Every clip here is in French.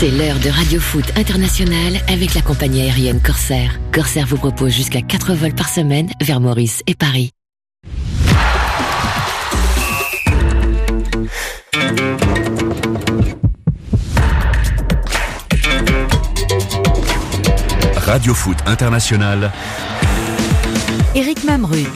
C'est l'heure de Radio Foot International avec la compagnie aérienne Corsair. Corsair vous propose jusqu'à 4 vols par semaine vers Maurice et Paris. Radio Foot International. Eric Mamrut.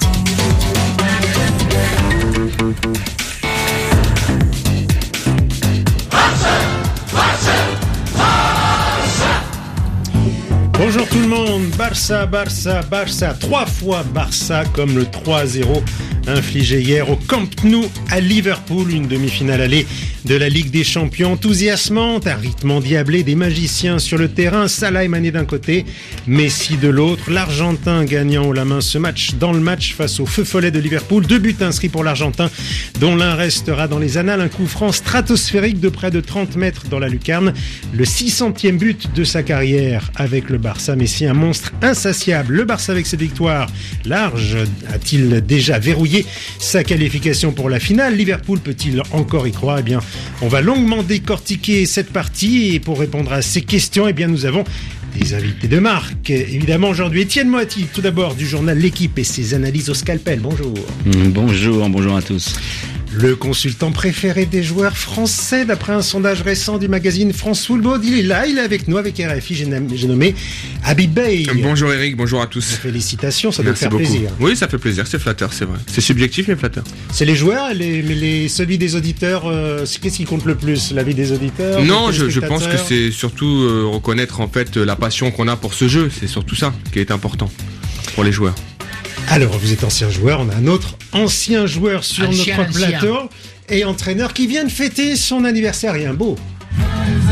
Bonjour tout le monde, Barça, 3 fois Barça comme le 3-0 infligé hier au Camp Nou à Liverpool, une demi-finale allée de la Ligue des Champions enthousiasmante, un rythme endiablé, des magiciens sur le terrain, Salah et Mané d'un côté, Messi de l'autre, l'Argentin gagnant haut la main ce match dans le match face au feu follet de Liverpool, 2 buts inscrits pour l'Argentin dont l'un restera dans les annales, un coup franc stratosphérique de près de 30 mètres dans la lucarne, le 600e but de sa carrière avec le Barça. Messi, un monstre insatiable. Le Barça avec cette victoire large a-t-il déjà verrouillé sa qualification pour la finale? Liverpool peut-il encore y croire? Eh bien, on va longuement décortiquer cette partie et pour répondre à ces questions, eh bien, nous avons des invités de marque. Évidemment, aujourd'hui, Étienne Moati, tout d'abord du journal L'Équipe et ses analyses au scalpel. Bonjour. Bonjour à tous. Le consultant préféré des joueurs français, d'après un sondage récent du magazine France Football, il est là, il est avec nous, avec RFI, j'ai nommé Habib Bey. Bonjour Eric, bonjour à tous. Félicitations, ça doit faire beaucoup. Plaisir. Oui, ça fait plaisir, c'est flatteur, c'est vrai. C'est subjectif mais flatteur. C'est les joueurs, mais celui des auditeurs, qu'est-ce qui compte le plus? L'avis des auditeurs? Non, je pense que c'est surtout reconnaître en fait la passion qu'on a pour ce jeu, c'est surtout ça qui est important pour les joueurs. Alors, vous êtes ancien joueur, on a un autre ancien joueur sur notre plateau et entraîneur qui vient de fêter son anniversaire, rien beau. Joyeux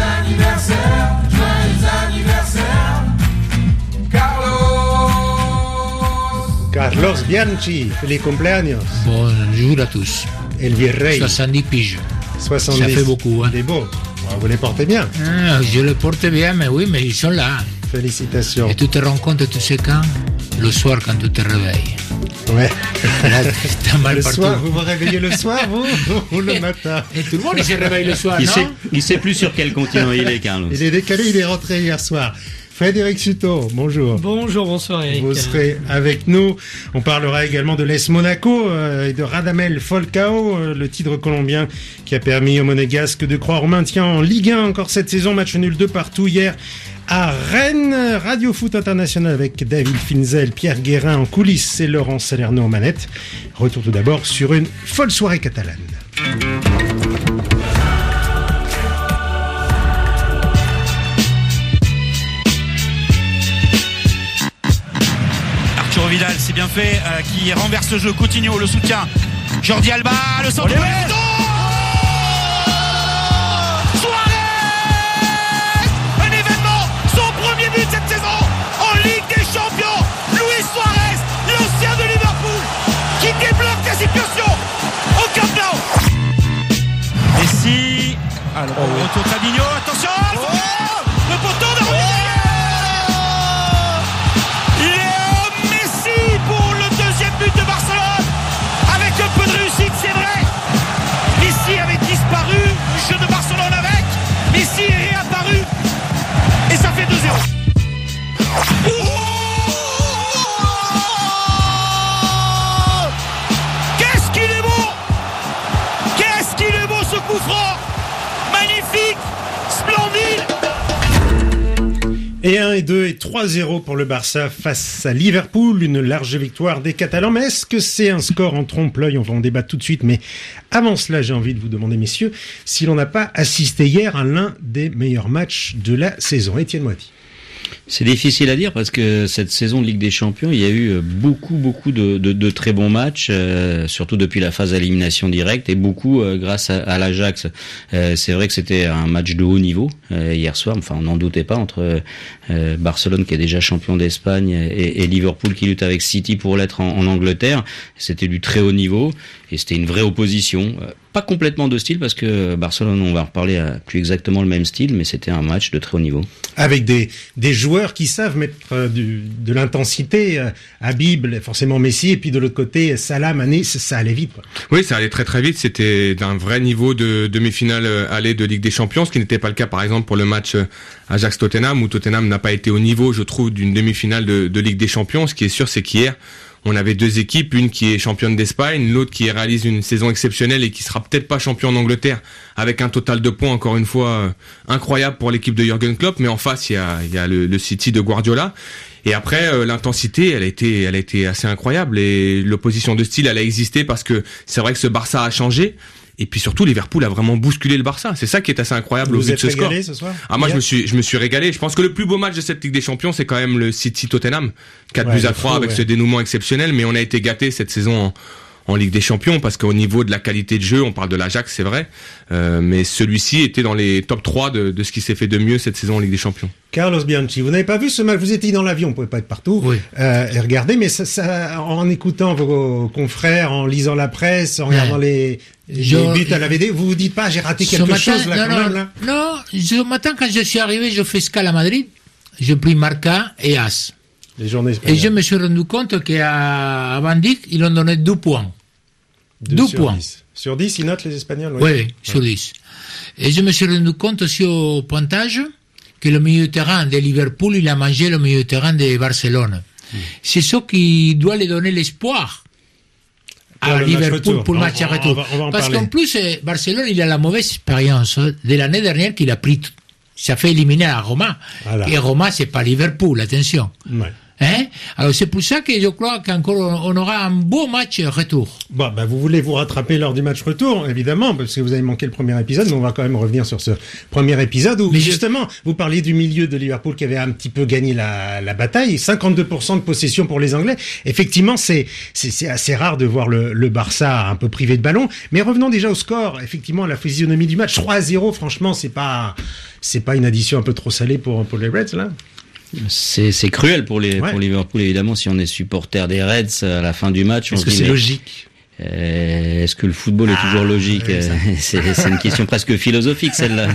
anniversaire, Carlos Bianchi, feliz cumpleaños. Bonjour à tous. El Virrey. 70 piges. 70. Ça fait beaucoup. Hein. Il est beau. Vous les portez bien. Je les porte bien, mais oui, mais ils sont là. Félicitations. Et tu te rends compte de tout ça quand? Le soir, quand tu te réveilles. Ouais. Là, t'as mal le partout. Soir, vous vous réveillez le soir, vous ou le matin? Et tout le monde se réveille le soir, non? Il sait plus sur quel continent il est, Carlos. Il est décalé, il est rentré hier soir. Frédéric Suto, bonjour. Bonjour Eric. Vous serez avec nous. On parlera également de l'AS Monaco et de Radamel Falcao, le titre colombien qui a permis aux Monégasques de croire au maintien en Ligue 1 encore cette saison. Match nul 2 partout hier à Rennes. Radio Foot International avec David Finzel, Pierre Guérin en coulisses et Laurent Salerno en manette. Retour tout d'abord sur une folle soirée catalane. Vidal, c'est bien fait, qui renverse le jeu. Coutinho, le soutien. Jordi Alba, le centre. Suarez, un événement, son premier but cette saison en Ligue des Champions. Luis Suarez, l'ancien de Liverpool, qui débloque la situation au Camp Nou. Messi, alors retour de Fabinho, attention, le poteau de Rodriguez. But de Barcelone avec un peu de réussite, c'est vrai. Messi avait disparu du jeu de Barcelone avec. Messi est réapparu et ça fait 2-0. Qu'est-ce qu'il est beau! Qu'est-ce qu'il est beau ce coup franc! Magnifique, splendide. Et 1 et 2 et 3-0 pour le Barça face à Liverpool, une large victoire des Catalans. Mais est-ce que c'est un score en trompe-l'œil? On va en débattre tout de suite. Mais avant cela, j'ai envie de vous demander, messieurs, si l'on n'a pas assisté hier à l'un des meilleurs matchs de la saison. Étienne Moati. C'est difficile à dire parce que cette saison de Ligue des Champions, il y a eu beaucoup de très bons matchs, surtout depuis la phase d'élimination directe et beaucoup grâce à l'Ajax. C'est vrai que c'était un match de haut niveau hier soir, enfin on n'en doutait pas, entre Barcelone qui est déjà champion d'Espagne et Liverpool qui lutte avec City pour l'être en Angleterre. C'était du très haut niveau et c'était une vraie opposition. Pas complètement de style parce que Barcelone, on va reparler, a plus exactement le même style, mais c'était un match de très haut niveau. Avec des joueurs qui savent mettre de l'intensité. Habib, forcément Messi, et puis de l'autre côté, Salah, Mané, ça allait vite, quoi. Oui, ça allait très très vite. C'était d'un vrai niveau de demi-finale aller de Ligue des Champions, ce qui n'était pas le cas par exemple pour le match Ajax-Tottenham, où Tottenham n'a pas été au niveau, je trouve, d'une demi-finale de Ligue des Champions. Ce qui est sûr, c'est qu'hier, on avait deux équipes, une qui est championne d'Espagne, l'autre qui réalise une saison exceptionnelle et qui sera peut-être pas champion en Angleterre, avec un total de points encore une fois incroyable pour l'équipe de Jürgen Klopp. Mais en face, il y a le City de Guardiola. Et après, l'intensité, elle a été assez incroyable, et l'opposition de style, elle a existé parce que c'est vrai que ce Barça a changé. Et puis surtout, Liverpool a vraiment bousculé le Barça. C'est ça qui est assez incroyable au vu de ce score. Vous êtes régalé ce soir? Ah, moi, je me suis régalé. Je pense que le plus beau match de cette Ligue des Champions, c'est quand même le City Tottenham. 4-3 avec ce dénouement exceptionnel. Mais on a été gâtés cette saison en Ligue des Champions, parce qu'au niveau de la qualité de jeu, on parle de l'Ajax, c'est vrai, mais celui-ci était dans les top 3 de ce qui s'est fait de mieux cette saison en Ligue des Champions. Carlos Bianchi, vous n'avez pas vu ce match, vous étiez dans l'avion, vous pouvez pas être partout, oui. Et regarder, mais ça, en écoutant vos confrères, en lisant la presse, en regardant les buts à la VD, vous vous dites pas, j'ai raté quelque chose là, quand même, là? Non, ce matin, quand je suis arrivé, je fais escale à Madrid, j'ai pris Marca et As. Les journées espagnoles. Et je me suis rendu compte qu'à Van Dijk, ils ont donné 2 points. 2 points. 10. Sur 10, ils notent les Espagnols? Oui, sur 10. Et je me suis rendu compte aussi au pointage que le milieu de terrain de Liverpool, il a mangé le milieu de terrain de Barcelone. C'est ça qui doit lui donner l'espoir à Liverpool pour le match à retour. Parce qu'en plus, Barcelone, il a la mauvaise expérience de l'année dernière qu'il a pris. Ça fait éliminer à Roma. Voilà. Et Roma, c'est pas Liverpool, attention. Ouais. Hein? Alors c'est pour ça que je crois qu'encore on aura un beau match retour. Bon, vous voulez vous rattraper lors du match retour, évidemment, parce que vous avez manqué le premier épisode, mais on va quand même revenir sur ce premier épisode où, justement, vous parliez du milieu de Liverpool qui avait un petit peu gagné la bataille, 52% de possession pour les Anglais. Effectivement, c'est assez rare de voir le Barça un peu privé de ballon, mais revenons déjà au score, effectivement, à la physionomie du match, 3-0, franchement, c'est pas une addition un peu trop salée pour les Reds, là? C'est cruel pour Liverpool, évidemment, si on est supporter des Reds à la fin du match. Est-ce que c'est logique? Est-ce que le football est toujours logique? C'est une question presque philosophique,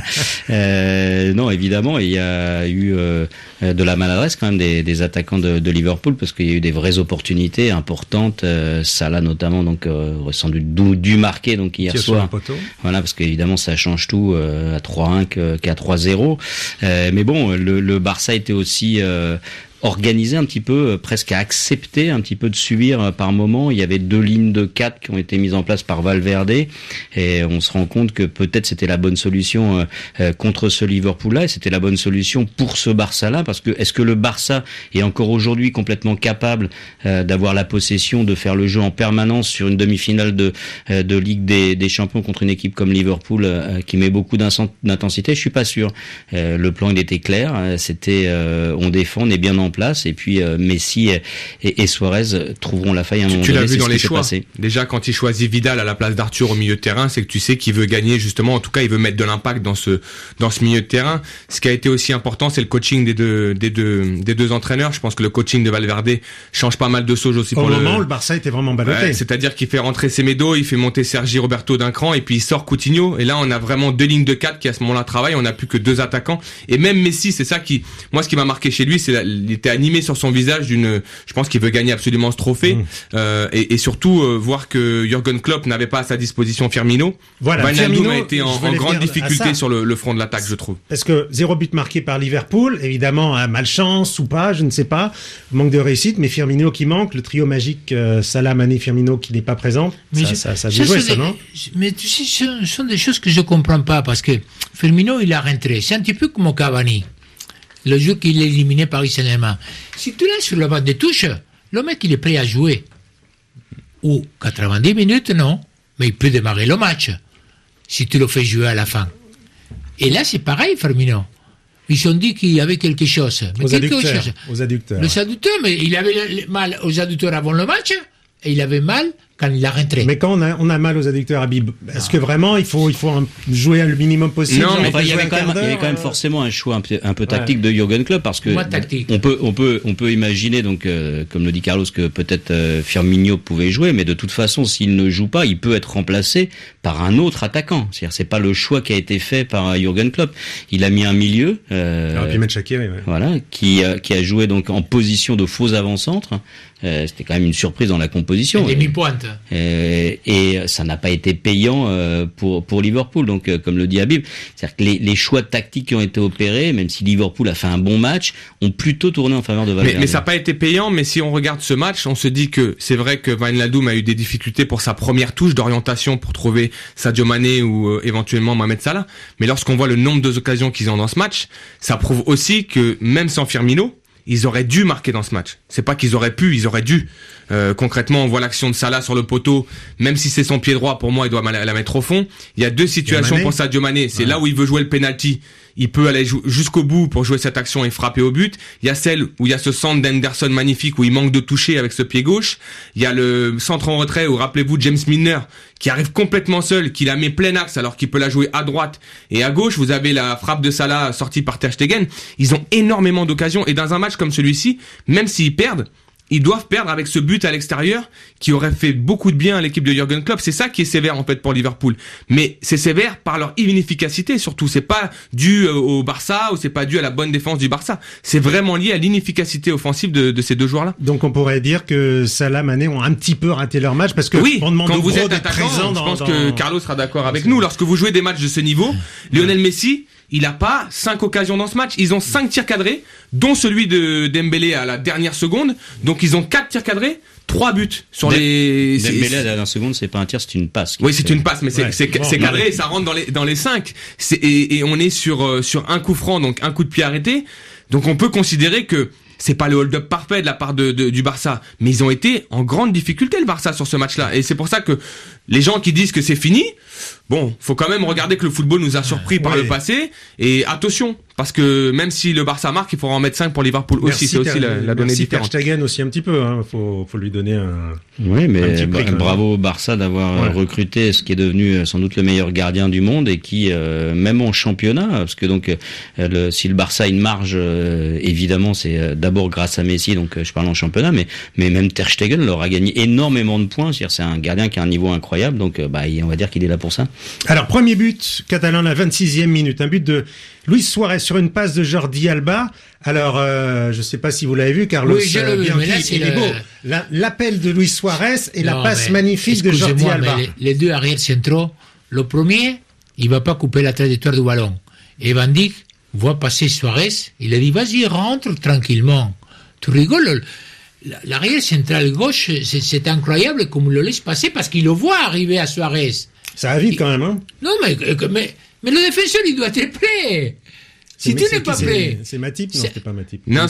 celle-là. Non, évidemment, il y a eu de la maladresse quand même des attaquants de Liverpool, parce qu'il y a eu des vraies opportunités importantes. Salah notamment, donc aurait sans doute dû marquer donc hier soir. Voilà, parce qu'évidemment ça change tout à 3-1 qu'à 3-0. Mais bon, le Barça était aussi organisé un petit peu, presque à accepter un petit peu de subir par moment. Il y avait 2 lignes de 4 qui ont été mises en place par Valverde, et on se rend compte que peut-être c'était la bonne solution contre ce Liverpool-là, et c'était la bonne solution pour ce Barça-là, parce que est-ce que le Barça est encore aujourd'hui complètement capable d'avoir la possession, de faire le jeu en permanence sur une demi-finale de Ligue des Champions contre une équipe comme Liverpool qui met beaucoup d'intensité? Je suis pas sûr. Le plan il était clair, c'était on défend, on est bien en place, et puis Messi et Suarez trouveront la faille à un moment donné. Tu l'as vu dans les choix. Déjà, quand il choisit Vidal à la place d'Arthur au milieu de terrain, c'est que tu sais qu'il veut gagner, justement, en tout cas il veut mettre de l'impact dans ce milieu de terrain. Ce qui a été aussi important, c'est le coaching des deux entraîneurs. Je pense que le coaching de Valverde change pas mal de choses aussi. Au moment où le Barça était vraiment ballotté. Ouais, c'est-à-dire qu'il fait rentrer Semedo, il fait monter Sergi Roberto d'un cran, et puis il sort Coutinho, et là on a vraiment 2 lignes de 4 qui à ce moment-là travaillent, on n'a plus que 2 attaquants. Et même Messi, c'est ça qui m'a marqué chez lui, il était animé sur son visage je pense qu'il veut gagner absolument ce trophée, et surtout voir que Jürgen Klopp n'avait pas à sa disposition Firmino. Voilà, Wijnaldum a été en grande difficulté sur le front de l'attaque, je trouve. Parce que 0 but marqué par Liverpool, évidemment, malchance ou pas, je ne sais pas, manque de réussite, mais Firmino qui manque, le trio magique Salah, Mané, Firmino qui n'est pas présent, mais ça déjoué, ça, non? Mais tu sais, ce sont des choses que je comprends pas, parce que Firmino, il a rentré, c'est un petit peu comme Cavani, le jour qu'il est éliminé Paris Saint-Germain. Si tu l'as sur la bande de touche, le mec il est prêt à jouer. Ou 90 minutes, non, mais il peut démarrer le match si tu le fais jouer à la fin. Et là c'est pareil, Firmino. Ils ont dit qu'il y avait quelque chose. Mais aux adducteurs. Les adducteurs, mais il avait mal aux adducteurs avant le match, et il avait mal quand il a rentré. Mais quand on a mal aux adducteurs, Habib, est-ce que vraiment il faut jouer le minimum possible? Non, mais il y avait quand même forcément un choix un peu tactique de Jürgen Klopp, parce que on peut imaginer, donc comme le dit Carlos, que peut-être Firmino pouvait jouer, mais de toute façon, s'il ne joue pas, il peut être remplacé par un autre attaquant. C'est-à-dire, c'est pas le choix qui a été fait par Jürgen Klopp. Il a mis un milieu, voilà, qui a joué donc en position de faux avant-centre. C'était quand même une surprise dans la composition. Et demi-pointe. Et ça n'a pas été payant pour Liverpool. Donc, comme le dit Habib, c'est-à-dire que les choix tactiques qui ont été opérés, même si Liverpool a fait un bon match, ont plutôt tourné en faveur de Valverde. Mais ça n'a pas été payant. Mais si on regarde ce match, on se dit que c'est vrai que Wijnaldum a eu des difficultés pour sa première touche d'orientation pour trouver Sadio Mané ou éventuellement Mohamed Salah. Mais lorsqu'on voit le nombre d'occasions qu'ils ont dans ce match, ça prouve aussi que même sans Firmino, ils auraient dû marquer dans ce match. C'est pas qu'ils auraient pu, ils auraient dû. Concrètement, on voit l'action de Salah sur le poteau. Même si c'est son pied droit, pour moi, il doit la mettre au fond. Il y a deux situations pour Sadio Mané. C'est là où il veut jouer le penalty. Il peut aller jusqu'au bout pour jouer cette action et frapper au but. Il y a celle où il y a ce centre d'Henderson magnifique où il manque de toucher avec ce pied gauche. Il y a le centre en retrait où, rappelez-vous, James Milner qui arrive complètement seul, qui la met plein axe alors qu'il peut la jouer à droite et à gauche. Vous avez la frappe de Salah sortie par Ter Stegen. Ils ont énormément d'occasions et dans un match comme celui-ci, même s'ils perdent, ils doivent perdre avec ce but à l'extérieur qui aurait fait beaucoup de bien à l'équipe de Jürgen Klopp. C'est ça qui est sévère en fait pour Liverpool. Mais c'est sévère par leur inefficacité surtout. C'est pas dû au Barça ou c'est pas dû à la bonne défense du Barça. C'est vraiment lié à l'inefficacité offensive de ces deux joueurs-là. Donc on pourrait dire que Salah, Mané ont un petit peu raté leur match parce que oui, on demande quand vous êtes êtes attaquant, je pense que Carlos sera d'accord avec nous. Lorsque vous jouez des matchs de ce niveau, Lionel Messi, il a pas 5 occasions dans ce match. Ils ont 5 tirs cadrés, dont celui de Dembélé à la dernière seconde. Donc ils ont 4 tirs cadrés, 3 buts sur les... Dembélé à la dernière seconde, c'est pas un tir, c'est une passe. Oui, c'est une passe, mais c'est cadré et ça rentre dans les 5. Et on est sur un coup franc, donc un coup de pied arrêté. Donc on peut considérer que c'est pas le hold-up parfait de la part du Barça, mais ils ont été en grande difficulté le Barça sur ce match-là. Et c'est pour ça que les gens qui disent que c'est fini, bon, faut quand même regarder que le football nous a surpris par le passé. Et attention, parce que même si le Barça marque, il faudra en mettre 5 pour Liverpool aussi. C'est aussi la donnée différente. Ter Stegen aussi un petit peu, hein. Faut lui donner un. Oui, mais bravo au Barça d'avoir recruté ce qui est devenu sans doute le meilleur gardien du monde et qui, même en championnat, parce que donc si le Barça a une marge, évidemment, c'est d'abord grâce à Messi, donc je parle en championnat, mais même Ter Stegen leur a gagné énormément de points. C'est-à-dire, c'est un gardien qui a un niveau incroyable, donc on va dire qu'il est là pour ça. Alors, premier but catalan, la 26e minute, un but de Luis Suarez sur une passe de Jordi Alba. Alors, je sais pas si vous l'avez vu, Carlos. Oui, je l'ai vu, mais là, il est beau. L'appel de Luis Suarez et la passe magnifique de Jordi Alba. Les deux arrières centraux, le premier, il va pas couper la trajectoire du ballon. Et Van Dijk voit passer Suarez, il a dit, vas-y, rentre tranquillement. Tu rigoles. L'arrière central gauche, c'est incroyable comme il le laisse passer parce qu'il le voit arriver à Suarez. Ça va vite quand même, hein. Non, mais le défenseur, il doit être prêt. Si tu n'es pas prêt. C'est Matip? Non, c'était pas Matip. Non,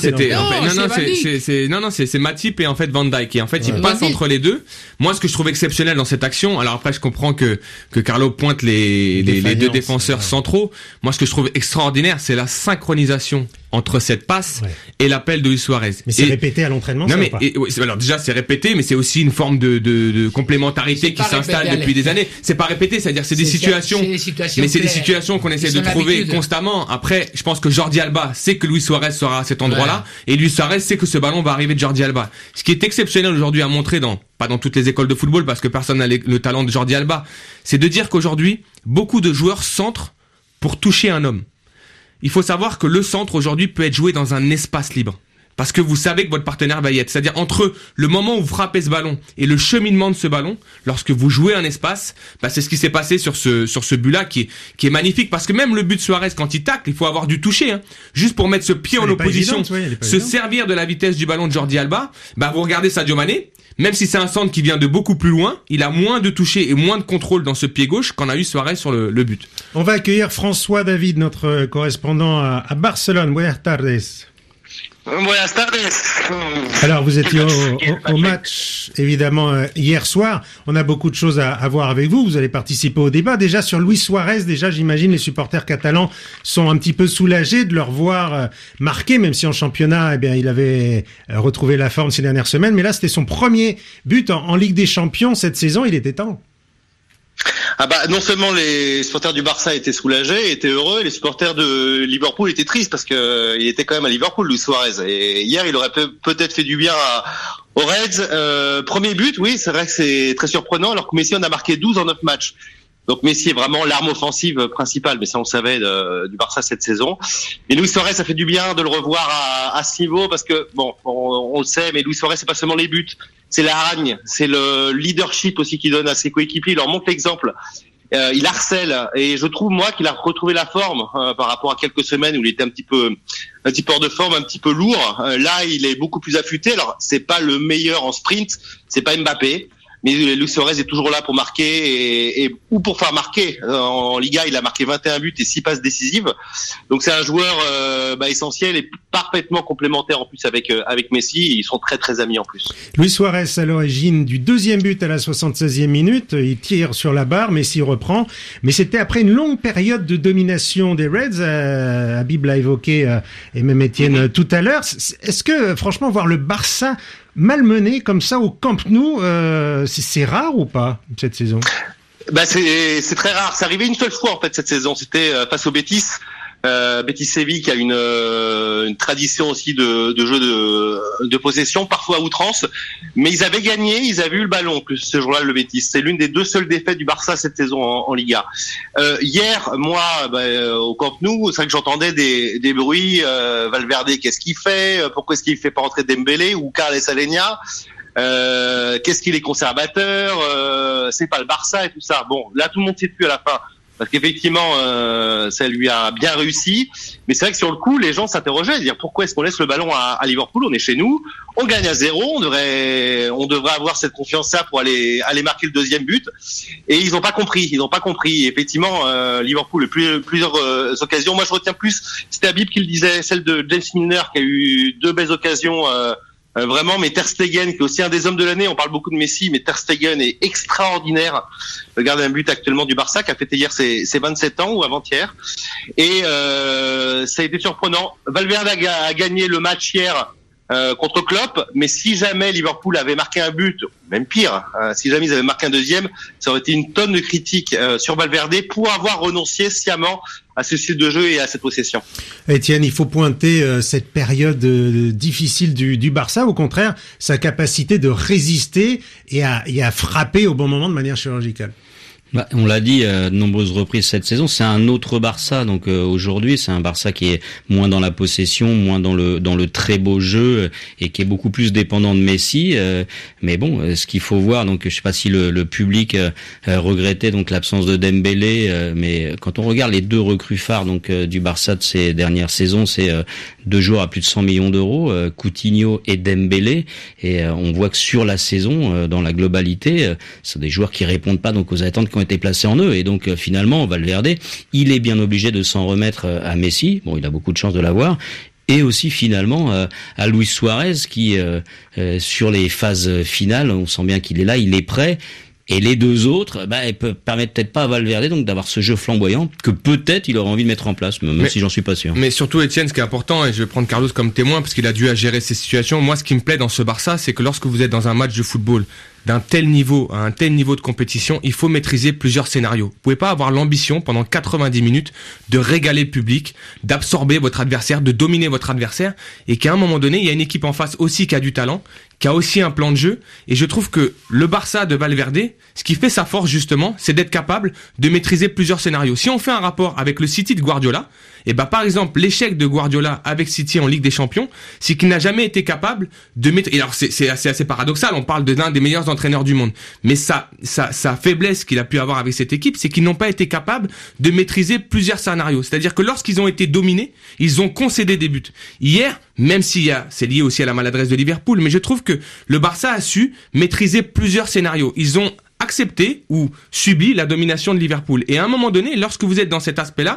c'est Matip et en fait Van Dijk. Et en fait, il passe entre les deux. Moi, ce que je trouve exceptionnel dans cette action, alors après, je comprends que Carlo pointe les deux défenseurs centraux. Moi, ce que je trouve extraordinaire, c'est la synchronisation entre cette passe et l'appel de Luis Suarez. Mais c'est répété à l'entraînement, non, mais, alors déjà, c'est répété, mais c'est aussi une forme de complémentarité qui s'installe depuis des années. C'est pas répété, c'est-à-dire c'est des situations, mais c'est des situations qu'on essaie de trouver constamment. Après, je pense que Jordi Alba sait que Luis Suarez sera à cet endroit-là, et Luis Suarez sait que ce ballon va arriver de Jordi Alba. Ce qui est exceptionnel aujourd'hui à montrer pas dans toutes les écoles de football, parce que personne n'a le talent de Jordi Alba, c'est de dire qu'aujourd'hui, beaucoup de joueurs centrent pour toucher un homme. Il faut savoir que le centre aujourd'hui peut être joué dans un espace libre. Parce que vous savez que votre partenaire va y être. C'est-à-dire entre le moment où vous frappez ce ballon et le cheminement de ce ballon, lorsque vous jouez un espace, c'est ce qui s'est passé sur ce but-là qui est magnifique. Parce que même le but de Suarez, quand il tacle, il faut avoir du toucher, hein. Juste pour mettre ce pied en opposition, servir de la vitesse du ballon de Jordi Alba. Vous regardez Sadio Mané, même si c'est un centre qui vient de beaucoup plus loin, il a moins de toucher et moins de contrôle dans ce pied gauche qu'en a eu Suarez sur le but. On va accueillir François David, notre correspondant à Barcelone. Buenas tardes. Buenas tardes. Alors, vous étiez au match, évidemment, hier soir. On a beaucoup de choses à voir avec vous. Vous allez participer au débat. Déjà, sur Luis Suarez, j'imagine, les supporters catalans sont un petit peu soulagés de le revoir marquer, même si en championnat, il avait retrouvé la forme ces dernières semaines. Mais là, c'était son premier but en Ligue des Champions cette saison. Il était temps. Non seulement les supporters du Barça étaient soulagés, étaient heureux, et les supporters de Liverpool étaient tristes parce que il était quand même à Liverpool, Luis Suarez. Et hier, il aurait peut-être fait du bien aux Reds. Premier but, oui, c'est vrai que c'est très surprenant, alors que Messi en a marqué 12 en 9 matchs. Donc Messi est vraiment l'arme offensive principale, mais ça on le savait du Barça cette saison. Et Luis Suarez, ça fait du bien de le revoir à ce niveau parce que on le sait, mais Luis Suarez c'est pas seulement les buts, c'est la hargne, c'est le leadership aussi qu'il donne à ses coéquipiers. Il leur montre l'exemple. Il harcèle et je trouve moi qu'il a retrouvé la forme par rapport à quelques semaines où il était un petit peu hors de forme, un petit peu lourd. Là, il est beaucoup plus affûté. Alors c'est pas le meilleur en sprint, c'est pas Mbappé. Mais Luis Suarez est toujours là pour marquer ou pour faire marquer. En Liga, il a marqué 21 buts et 6 passes décisives. Donc c'est un joueur essentiel et parfaitement complémentaire en plus avec Messi. Ils sont très très amis en plus. Luis Suarez à l'origine du deuxième but à la 76e minute. Il tire sur la barre, Messi reprend. Mais c'était après une longue période de domination des Reds. Habib l'a évoqué et même Étienne tout à l'heure. Est-ce que franchement voir le Barça malmené comme ça au Camp Nou, c'est rare ou pas cette saison? C'est très rare. C'est arrivé une seule fois en fait cette saison. C'était face au Betis. Betis Séville qui a une tradition aussi de jeu de possession, parfois à outrance, mais ils avaient gagné, ils avaient eu le ballon en plus ce jour-là le Betis. C'est l'une des deux seules défaites du Barça cette saison en Liga. Hier, moi, au Camp Nou, c'est vrai que j'entendais des bruits. Valverde, qu'est-ce qu'il fait? Pourquoi est-ce qu'il fait pas rentrer Dembélé ou Carles Alenia? Qu'est-ce qu'il est conservateur? C'est pas le Barça et tout ça. Bon, là tout le monde s'est tué à la fin. Parce qu'effectivement, ça lui a bien réussi. Mais c'est vrai que sur le coup, les gens s'interrogeaient, dire pourquoi est-ce qu'on laisse le ballon à Liverpool? On est chez nous, on gagne à 0, on devrait avoir cette confiance-là pour aller marquer le deuxième but. Et ils n'ont pas compris. Et effectivement, Liverpool a plusieurs occasions. Moi, je retiens plus, c'était Habib qui le disait, celle de James Milner qui a eu 2 belles occasions. Vraiment, mais Ter Stegen, qui est aussi un des hommes de l'année, on parle beaucoup de Messi, mais Ter Stegen est extraordinaire. Le gardien de but actuellement du Barça, qui a fêté hier ses 27 ans ou avant-hier. Et ça a été surprenant. Valverde a gagné le match hier contre Klopp, mais si jamais Liverpool avait marqué un but, même pire, si jamais ils avaient marqué un deuxième, ça aurait été une tonne de critiques sur Valverde pour avoir renoncé sciemment à ce style de jeu et à cette possession. Étienne, il faut pointer cette période difficile du Barça, au contraire, sa capacité de résister et à frapper au bon moment de manière chirurgicale. On l'a dit de nombreuses reprises cette saison, c'est un autre Barça. Donc aujourd'hui, c'est un Barça qui est moins dans la possession, moins dans le très beau jeu et qui est beaucoup plus dépendant de Messi. Mais bon, ce qu'il faut voir, donc je sais pas si le public regrettait donc l'absence de Dembélé, mais quand on regarde les 2 recrues phares donc du Barça de ces dernières saisons, c'est 2 joueurs à plus de 100 millions d'euros, Coutinho et Dembélé, et on voit que sur la saison, dans la globalité, c'est des joueurs qui répondent pas donc aux attentes qui ont été placés en eux, et donc finalement Valverde, il est bien obligé de s'en remettre à Messi. Bon, il a beaucoup de chance de l'avoir. Et aussi finalement à Luis Suarez qui sur les phases finales, on sent bien qu'il est là, il est prêt. Et les 2 autres, ils peuvent permettre peut-être pas à Valverde donc d'avoir ce jeu flamboyant que peut-être il aurait envie de mettre en place, même si j'en suis pas sûr. Mais surtout Étienne, ce qui est important, et je vais prendre Carlos comme témoin parce qu'il a dû à gérer ces situations. Moi, ce qui me plaît dans ce Barça, c'est que lorsque vous êtes dans un match de football d'un tel niveau, à un tel niveau de compétition, il faut maîtriser plusieurs scénarios. Vous pouvez pas avoir l'ambition pendant 90 minutes de régaler le public, d'absorber votre adversaire, de dominer votre adversaire, et qu'à un moment donné, il y a une équipe en face aussi qui a du talent, qui a aussi un plan de jeu, et je trouve que le Barça de Valverde, ce qui fait sa force justement, c'est d'être capable de maîtriser plusieurs scénarios. Si on fait un rapport avec le City de Guardiola, par exemple, l'échec de Guardiola avec City en Ligue des Champions, c'est qu'il n'a jamais été capable de maîtriser. Alors c'est assez paradoxal, on parle de l'un des meilleurs entraîneurs du monde, mais sa faiblesse qu'il a pu avoir avec cette équipe, c'est qu'ils n'ont pas été capables de maîtriser plusieurs scénarios. C'est-à-dire que lorsqu'ils ont été dominés, ils ont concédé des buts. Hier, même c'est lié aussi à la maladresse de Liverpool, mais je trouve que le Barça a su maîtriser plusieurs scénarios. Ils ont accepté ou subi la domination de Liverpool. Et à un moment donné, lorsque vous êtes dans cet aspect-là,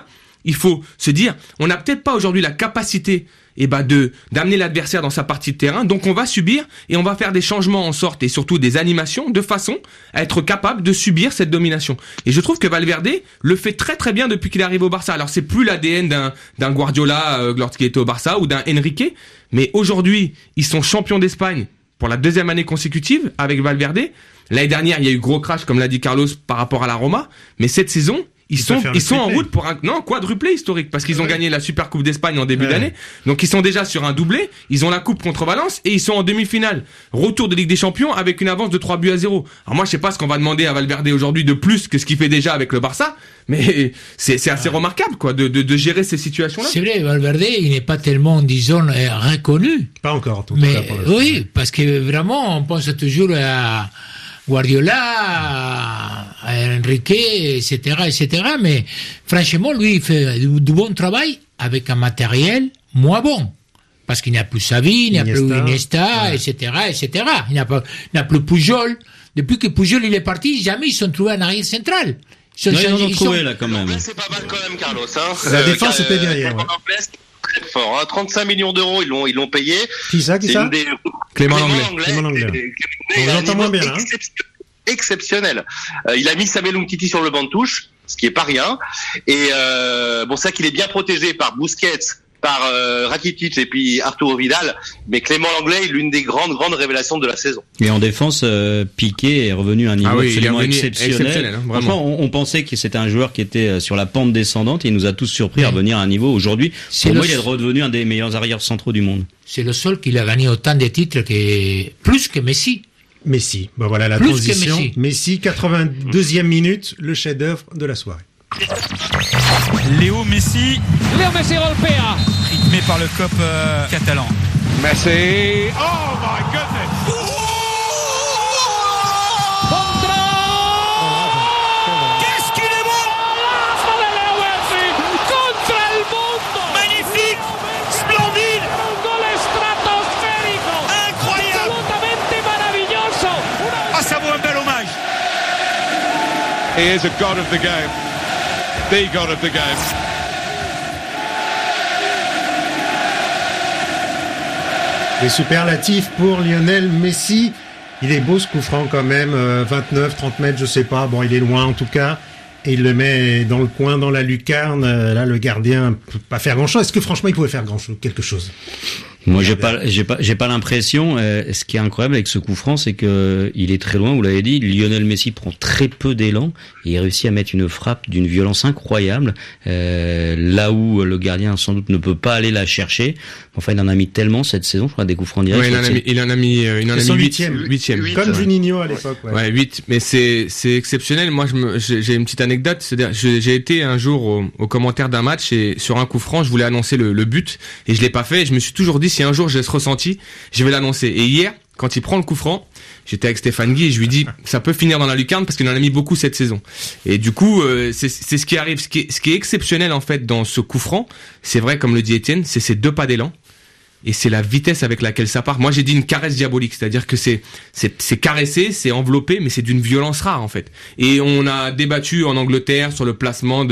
il faut se dire, on n'a peut-être pas aujourd'hui la capacité d'amener l'adversaire dans sa partie de terrain, donc on va subir et on va faire des changements en sorte, et surtout des animations, de façon à être capable de subir cette domination. Et je trouve que Valverde le fait très très bien depuis qu'il arrive au Barça. Alors c'est plus l'ADN d'un Guardiola lorsqu'il était au Barça ou d'un Enrique, mais aujourd'hui ils sont champions d'Espagne pour la 2e année consécutive avec Valverde. L'année dernière il y a eu gros crash comme l'a dit Carlos par rapport à la Roma, mais cette saison ils sont en route pour un quadruplé historique parce qu'ils ont gagné la Super Coupe d'Espagne en début d'année. Donc ils sont déjà sur un doublé, ils ont la coupe contre Valence et ils sont en demi-finale. Retour de Ligue des Champions avec une avance de 3-2. Alors moi je sais pas ce qu'on va demander à Valverde aujourd'hui de plus que ce qu'il fait déjà avec le Barça, mais c'est assez remarquable quoi de gérer ces situations-là. C'est vrai, Valverde, il n'est pas tellement, disons, reconnu. Pas encore en tout cas. Mais oui, parce que vraiment on pense toujours à Guardiola, à Enrique, etc. Mais franchement, lui, il fait du bon travail avec un matériel moins bon. Parce qu'il n'y a plus Xavi, il n'y a plus Iniesta, etc. Il n'y a plus Pujol. Depuis que Pujol il est parti, jamais ils sont trouvés en arrière central. Ils ont trouvé là quand même. C'est pas mal quand même, Carlos. Hein. La défense était derrière. Très fort, hein. 35 millions d'euros, ils l'ont payé. Qui ça Clément Langlais. On l'entend moins bien, hein. Exceptionnel. Il a mis Samuel Umtiti sur le banc de touche, ce qui est pas rien. Et c'est vrai qu'il est bien protégé par Busquets, par Rakitic et puis Arturo Vidal, mais Clément Langlais est l'une des grandes révélations de la saison. Et en défense, Piqué est revenu à un niveau absolument exceptionnel. Hein, franchement, on pensait que c'était un joueur qui était sur la pente descendante et il nous a tous surpris à revenir à un niveau aujourd'hui. Pour moi, il est redevenu un des meilleurs arrières centraux du monde. C'est le seul qui a gagné autant de titres plus que Messi. Messi, voilà la transition. Messi, 82e minute, le chef-d'œuvre de la soirée. Léo Messi golpea, rythmé par le cop catalan. Messi, oh my goodness! Qu'est-ce qu'il est bon! Contre el mundo! Magnifique, splendide, incroyable, ah ça vaut un bel hommage. He is a god of the game. The god of the game. Les superlatifs pour Lionel Messi. Il est beau ce coup franc quand même, 29, 30 mètres, je sais pas. Bon, il est loin en tout cas. Et il le met dans le coin, dans la lucarne. Là, le gardien peut pas faire grand-chose. Est-ce que franchement, il pouvait faire quelque chose? Moi, j'ai pas l'impression. Ce qui est incroyable avec ce coup franc, c'est que il est très loin. Vous l'avez dit, Lionel Messi prend très peu d'élan et il réussit à mettre une frappe d'une violence incroyable. Là où le gardien sans doute ne peut pas aller la chercher. Enfin, il en a mis tellement cette saison. Je crois des coups francs directs. Ouais, il en a mis 8e. Comme Juninho à l'époque. Ouais, 8. Mais c'est exceptionnel. Moi, j'ai une petite anecdote. C'est-à-dire, j'ai été un jour au commentaire d'un match et sur un coup franc, je voulais annoncer le but et je l'ai pas fait. Et je me suis toujours dit, si un jour j'ai ce ressenti, je vais l'annoncer. Et hier, quand il prend le coup franc, j'étais avec Stéphane Guy et je lui dis, ça peut finir dans la lucarne parce qu'il en a mis beaucoup cette saison. Et du coup, c'est ce qui arrive. Ce qui est exceptionnel en fait dans ce coup franc, c'est vrai comme le dit Étienne, c'est ces 2 pas d'élan. Et c'est la vitesse avec laquelle ça part. Moi, j'ai dit une caresse diabolique, c'est-à-dire que c'est caressé, c'est enveloppé, mais c'est d'une violence rare en fait. Et on a débattu en Angleterre sur le placement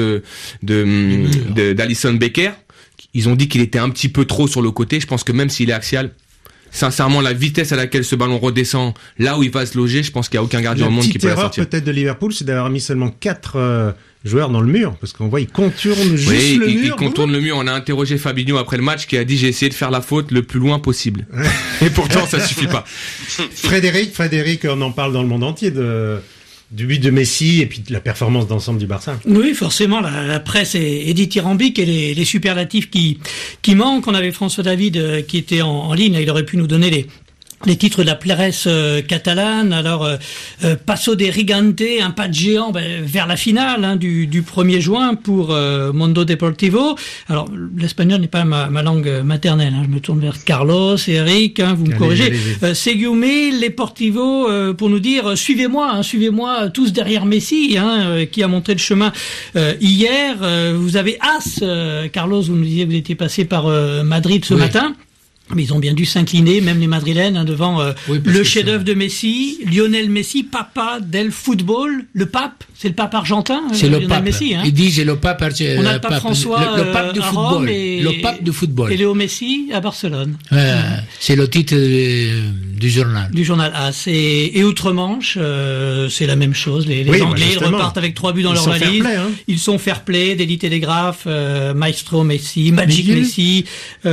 d'Alisson Becker. Ils ont dit qu'il était un petit peu trop sur le côté. Je pense que même s'il est axial, sincèrement, la vitesse à laquelle ce ballon redescend, là où il va se loger, je pense qu'il n'y a aucun gardien au monde qui peut la sortir. La petite erreur peut-être de Liverpool, c'est d'avoir mis seulement 4 joueurs dans le mur, parce qu'on voit, il contourne juste le mur. Il contourne le mur. On a interrogé Fabinho après le match qui a dit, j'ai essayé de faire la faute le plus loin possible. Et pourtant, ça suffit pas. Frédéric, on en parle dans le monde entier du but de Messi et puis de la performance d'ensemble du Barça. Oui, forcément, la presse est dithyrambique et les superlatifs qui manquent. On avait François David qui était en ligne, il aurait pu nous donner les titres de la presse catalane. Alors Passo de Gigante, un pas de géant vers la finale du 1er juin pour Mundo Deportivo. Alors l'espagnol n'est pas ma langue maternelle, je me tourne vers Carlos et Eric, vous me corrigez. Seguiume Deportivo pour nous dire suivez-moi tous derrière Messi qui a montré le chemin hier. Vous avez As, Carlos, vous nous disiez que vous étiez passé par Madrid ce matin. Mais ils ont bien dû s'incliner, même les Madrilènes, devant le chef-d'œuvre de Messi, Lionel Messi, papa del football, le pape, c'est le pape argentin. C'est le pape. Messi, hein. Ils disent le pape. On a le pape François, le pape du football. Le pape du football. Et Léo Messi à Barcelone. C'est le titre du journal. Du journal AS. Et outre-Manche, c'est la même chose. Les Anglais, ils repartent avec 3 buts dans leur valise. Ils sont fair play, Daily Telegraph, Maestro Messi, Magic Messi,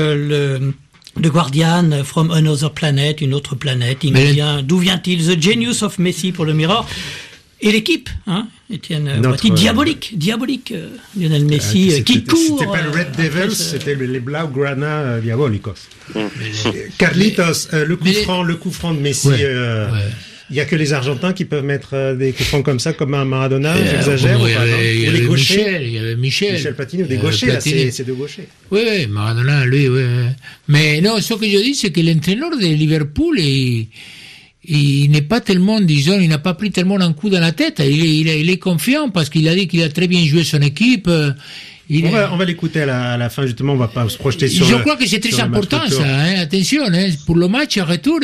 The Guardian, From Another Planet, une autre planète. D'où vient-il? The Genius of Messi pour le Mirror. Et l'équipe, Étienne Boiti, diabolique, Lionel Messi, qui court. C'était pas le Red Devils, c'était les Blaugrana Diabolicos. Carlitos, le coup franc de Messi, il y a que les Argentins qui peuvent mettre des coups francs comme ça, comme un Maradona, j'exagère, ou pas, il y avait Michel, il y avait Michel Platini, ou des gauchers, là, c'est deux gauchers. Oui, Maradona, lui, oui. Mais non, ce que je dis, c'est que l'entraîneur de Liverpool, il n'est pas tellement, disons, il n'a pas pris tellement un coup dans la tête. Il est confiant parce qu'il a dit qu'il a très bien joué son équipe. On va l'écouter à la fin, justement, on va pas se projeter sur Je crois que c'est très important, ça, attention, pour le match retour,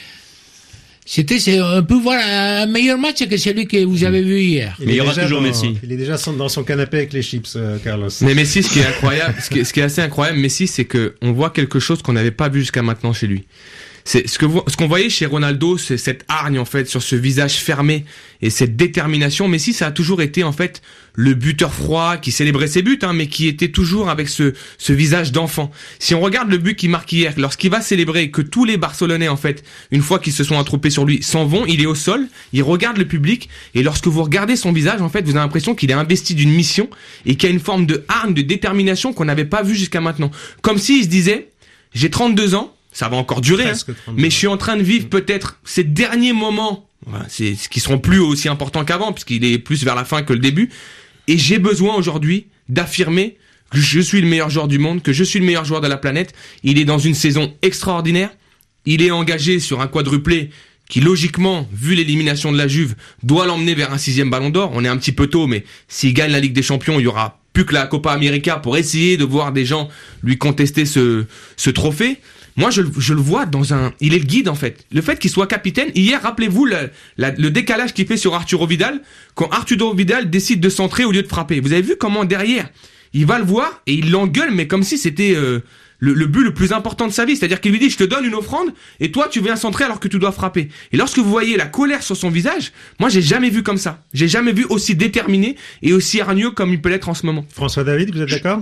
c'est un peu, un meilleur match que celui que vous avez vu hier. Mais il y aura toujours Messi. Il est déjà dans son canapé avec les chips, Carlos. Mais Messi, ce qui est incroyable, ce qui est assez incroyable, Messi, c'est que on voit quelque chose qu'on n'avait pas vu jusqu'à maintenant chez lui. C'est ce qu'on voyait chez Ronaldo, c'est cette hargne en fait sur ce visage fermé et cette détermination. Messi, ça a toujours été en fait le buteur froid qui célébrait ses buts, mais qui était toujours avec ce visage d'enfant. Si on regarde le but qu'il marque hier, lorsqu'il va célébrer, que tous les Barcelonais en fait, une fois qu'ils se sont attroupés sur lui, s'en vont, il est au sol, il regarde le public et lorsque vous regardez son visage, en fait, vous avez l'impression qu'il est investi d'une mission et qu'il y a une forme de hargne, de détermination qu'on n'avait pas vu jusqu'à maintenant. Comme s'il se disait, j'ai 32 ans. Ça va encore durer, mais je suis en train de vivre peut-être ces derniers moments, c'est ce qui seront plus aussi importants qu'avant, puisqu'il est plus vers la fin que le début. Et j'ai besoin aujourd'hui d'affirmer que je suis le meilleur joueur du monde, que je suis le meilleur joueur de la planète. Il est dans une saison extraordinaire. Il est engagé sur un quadruplé qui, logiquement, vu l'élimination de la Juve, doit l'emmener vers un 6e Ballon d'Or. On est un petit peu tôt, mais s'il gagne la Ligue des Champions, il y aura plus que la Copa América pour essayer de voir des gens lui contester ce trophée. Moi, je le vois il est le guide, en fait. Le fait qu'il soit capitaine, hier, rappelez-vous le décalage qu'il fait sur Arturo Vidal, quand Arturo Vidal décide de centrer au lieu de frapper. Vous avez vu comment, derrière, il va le voir et il l'engueule, mais comme si c'était le but le plus important de sa vie. C'est-à-dire qu'il lui dit, je te donne une offrande, et toi, tu viens centrer alors que tu dois frapper. Et lorsque vous voyez la colère sur son visage, moi, j'ai jamais vu comme ça. J'ai jamais vu aussi déterminé et aussi hargneux comme il peut l'être en ce moment. François David, vous êtes d'accord?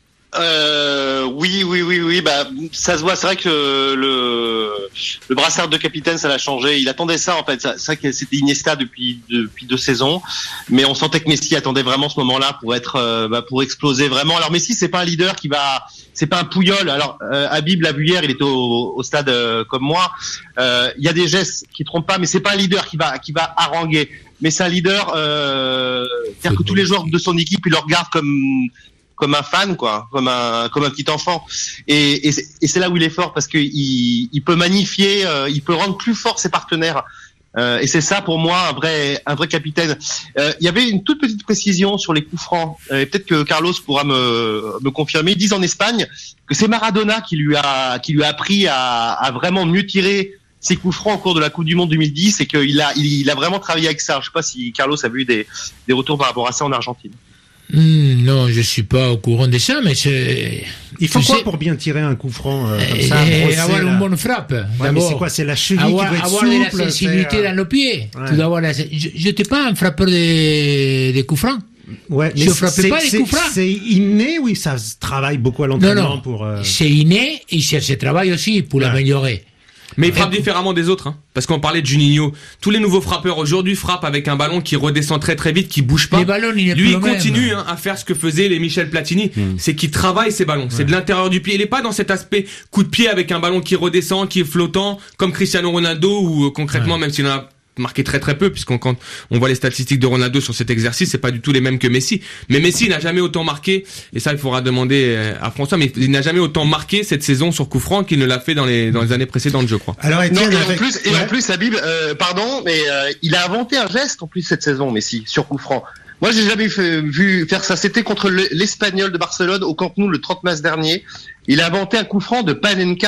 Oui, ça se voit. C'est vrai que le brassard de capitaine, ça l'a changé. Il attendait ça, en fait. C'est vrai que c'était Iniesta depuis 2 saisons. Mais on sentait que Messi attendait vraiment ce moment-là pour exploser vraiment. Alors Messi, c'est pas un leader c'est pas un Pouyol. Alors, Habib l'a vu hier, il était au stade, comme moi. Il y a des gestes qui trompent pas, mais c'est pas un leader qui va haranguer. Mais c'est un leader, c'est-à-dire que tous les joueurs de son équipe, ils le regardent comme un fan, quoi, comme un petit enfant. Et c'est là où il est fort, parce que il peut magnifier, il peut rendre plus fort ses partenaires. Et c'est ça pour moi un vrai capitaine. Il y avait une toute petite précision sur les coups francs. Et peut-être que Carlos pourra me confirmer. Ils disent en Espagne que c'est Maradona qui lui a appris à vraiment mieux tirer ses coups francs au cours de la Coupe du Monde 2010, et qu'il a vraiment travaillé avec ça. Je sais pas si Carlos a vu des retours par rapport à ça en Argentine. Non, je suis pas au courant de ça, mais c'est... Il faut quoi pour bien tirer un coup franc comme ça, avoir une bonne frappe. Ouais, mais c'est quoi? C'est la cheville qui doit être souple, avoir de la sensibilité dans le pied. Ouais. Tu dois avoir je n'étais pas un frappeur des coups francs. Ouais, je ne frappais pas des coups francs. C'est inné, oui, ça se travaille beaucoup à l'entraînement. Non. C'est inné et ça se travaille aussi pour l'améliorer. Mais il frappe différemment des autres, parce qu'on parlait de Juninho. Tous les nouveaux frappeurs aujourd'hui frappent avec un ballon qui redescend très très vite, qui bouge pas. Les ballons, lui, il continue à faire ce que faisaient les Michel Platini. C'est qu'il travaille ses ballons. C'est de l'intérieur du pied. Il est pas dans cet aspect coup de pied avec un ballon qui redescend, qui est flottant, comme Cristiano Ronaldo, ou concrètement, même s'il en a marqué très très peu, quand on voit les statistiques de Ronaldo sur cet exercice, c'est pas du tout les mêmes que Messi. Mais Messi n'a jamais autant marqué, et ça il faudra demander à François, mais il n'a jamais autant marqué cette saison sur coup franc qu'il ne l'a fait dans les années précédentes, je crois. Alors Etienne, en plus Habib, pardon, mais il a inventé un geste en plus cette saison, Messi, sur coup franc. Moi, j'ai jamais vu faire ça. C'était contre l'Espagnol de Barcelone au Camp Nou le 30 mars dernier. Il a inventé un coup franc de Panenka.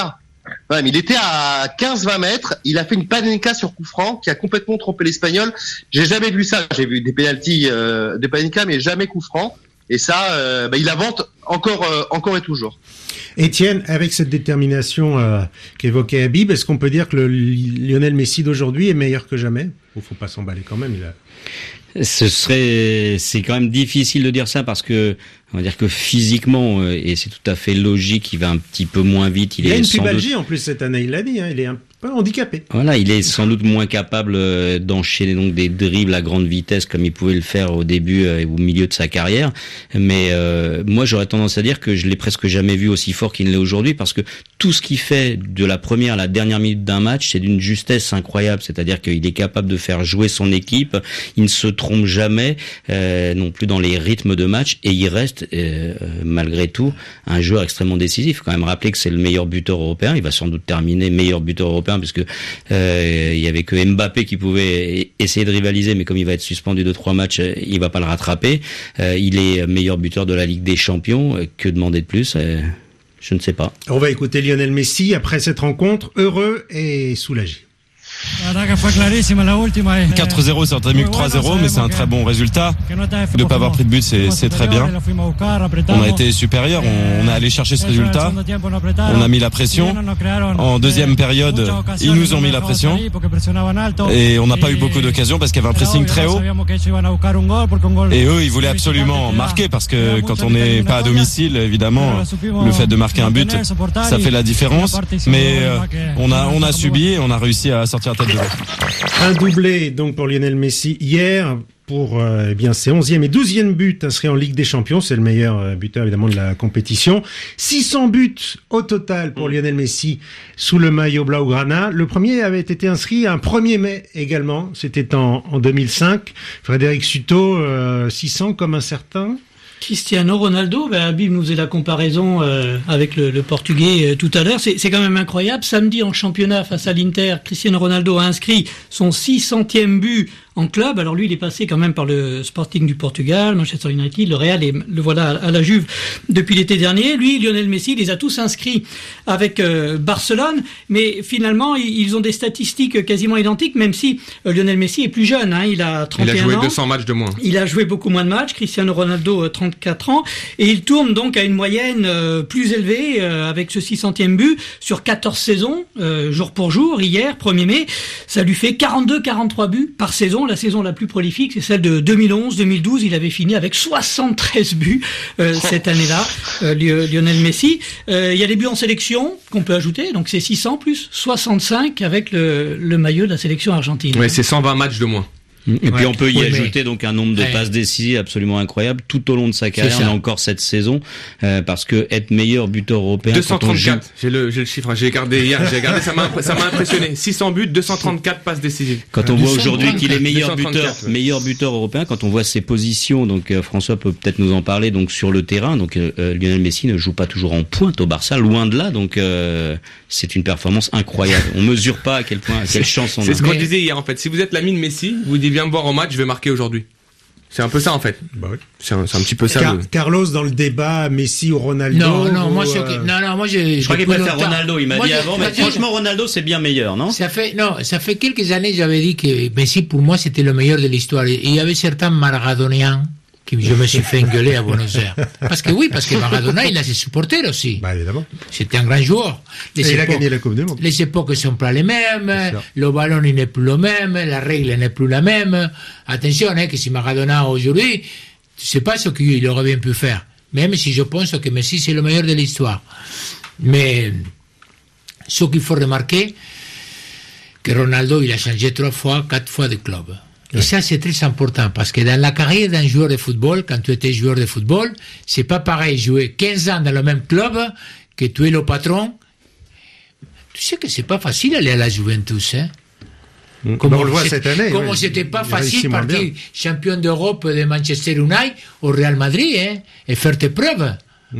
Ouais, mais il était à 15-20 mètres. Il a fait une Panenka sur coup franc qui a complètement trompé l'Espagnol. J'ai jamais vu ça. J'ai vu des pénaltys de Panenka, mais jamais coup franc. Et ça, il invente encore et toujours. Étienne, avec cette détermination qu'évoquait Habib, est-ce qu'on peut dire que le Lionel Messi d'aujourd'hui est meilleur que jamais? Il faut pas s'emballer quand même. C'est quand même difficile de dire ça parce que on va dire que physiquement, et c'est tout à fait logique, il va un petit peu moins vite. Il a une pubalgie en plus cette année, il l'a dit, il est un peu handicapé. Voilà, il est sans doute moins capable d'enchaîner donc des dribbles à grande vitesse comme il pouvait le faire au début et au milieu de sa carrière. Mais moi, j'aurais tendance à dire que je l'ai presque jamais vu aussi fort qu'il ne l'est aujourd'hui parce que tout ce qu'il fait de la première à la dernière minute d'un match, c'est d'une justesse incroyable. C'est-à-dire qu'il est capable de faire jouer son équipe, il ne se trompe jamais non plus dans les rythmes de match et il reste malgré tout un joueur extrêmement décisif. Il faut quand même rappeler que c'est le meilleur buteur européen. Il va sans doute terminer meilleur buteur européen puisque il y avait que Mbappé qui pouvait essayer de rivaliser, mais comme il va être suspendu de 3 matchs, il va pas le rattraper. Il est meilleur buteur de la Ligue des Champions. Que demander de plus? Je ne sais pas. On va écouter Lionel Messi après cette rencontre, heureux et soulagé. 4-0, c'est très mieux que 3-0, mais c'est un très bon résultat. De ne pas avoir pris de but, c'est très bien. On a été supérieur, on est allé chercher ce résultat. On a mis la pression. En deuxième période, ils nous ont mis la pression. Et on n'a pas eu beaucoup d'occasions parce qu'il y avait un pressing très haut. Et eux, ils voulaient absolument marquer parce que quand on n'est pas à domicile, évidemment, le fait de marquer un but, ça fait la différence. Mais on a subi et on a réussi à sortir la tête de l'eau. Un doublé donc pour Lionel Messi hier pour ses 11e et 12e buts inscrits en Ligue des Champions. C'est le meilleur buteur évidemment de la compétition. 600 buts au total pour Lionel Messi sous le maillot Blaugrana. Le premier avait été inscrit un 1er mai également. C'était en 2005. Frédéric Suto, 600 comme un certain Cristiano Ronaldo, Habib nous faisait la comparaison avec le Portugais tout à l'heure. C'est quand même incroyable. Samedi en championnat face à l'Inter, Cristiano Ronaldo a inscrit son 600e but en club. Alors lui, il est passé quand même par le Sporting du Portugal, Manchester United, le Real et le voilà à la Juve depuis l'été dernier. Lui, Lionel Messi, il les a tous inscrits avec Barcelone, mais finalement, ils ont des statistiques quasiment identiques, même si Lionel Messi est plus jeune. Il a 31 ans. Il a joué 200 matchs de moins. Il a joué beaucoup moins de matchs. Cristiano Ronaldo, 34 ans, et il tourne donc à une moyenne plus élevée avec ce 600e but sur 14 saisons, jour pour jour. Hier, 1er mai, ça lui fait 42-43 buts par saison. La saison la plus prolifique, c'est celle de 2011-2012. Il avait fini avec 73 buts cette année-là, Lionel Messi. Il y a des buts en sélection qu'on peut ajouter, donc c'est 600 plus 65 avec le maillot de la sélection argentine. Oui, c'est 120 matchs de moins. Et puis on peut y ajouter donc un nombre de passes décisives absolument incroyable tout au long de sa carrière, et encore cette saison, parce que être meilleur buteur européen. 234. J'ai le chiffre. J'ai regardé hier. Ça m'a impressionné. 600 buts, 234 passes décisives. Quand on voit aujourd'hui qu'il est meilleur buteur européen, quand on voit ses positions, donc François peut peut-être nous en parler. Donc sur le terrain, donc Lionel Messi ne joue pas toujours en pointe au Barça, loin de là. Donc c'est une performance incroyable. On mesure pas à quelle chance on a. C'est ce qu'on disait hier en fait. Si vous êtes l'ami de Messi, vous dites viens me voir au match, je vais marquer aujourd'hui. C'est un peu ça en fait. Bah oui. C'est un petit peu ça. Carlos dans le débat Messi ou Ronaldo. Moi je crois qu'il préfère Ronaldo. Il m'a dit avant, mais franchement Ronaldo c'est bien meilleur, non? Ça fait quelques années j'avais dit que Messi pour moi c'était le meilleur de l'histoire. Et il y avait certains maradoniens qui je me suis fait engueuler à Buenos Aires. Parce que Maradona, il a ses supporters aussi. Bah, évidemment. C'était un grand joueur. Il a gagné la Coupe du Monde. Les époques ne sont pas les mêmes, le ballon il n'est plus le même, la règle n'est plus la même. Attention, que si Maradona aujourd'hui, tu sais pas ce qu'il aurait bien pu faire. Même si je pense que Messi c'est le meilleur de l'histoire. Mais, ce qu'il faut remarquer, que Ronaldo, il a changé 3 fois, 4 fois de club. Et ça, c'est très important, parce que dans la carrière d'un joueur de football, quand tu étais joueur de football, c'est pas pareil jouer 15 ans dans le même club que tu es le patron. Tu sais que c'est pas facile d'aller à la Juventus, hein. Comme on le voit cette année. Comme c'était pas facile partir champion d'Europe de Manchester United au Real Madrid, hein, et faire tes preuves.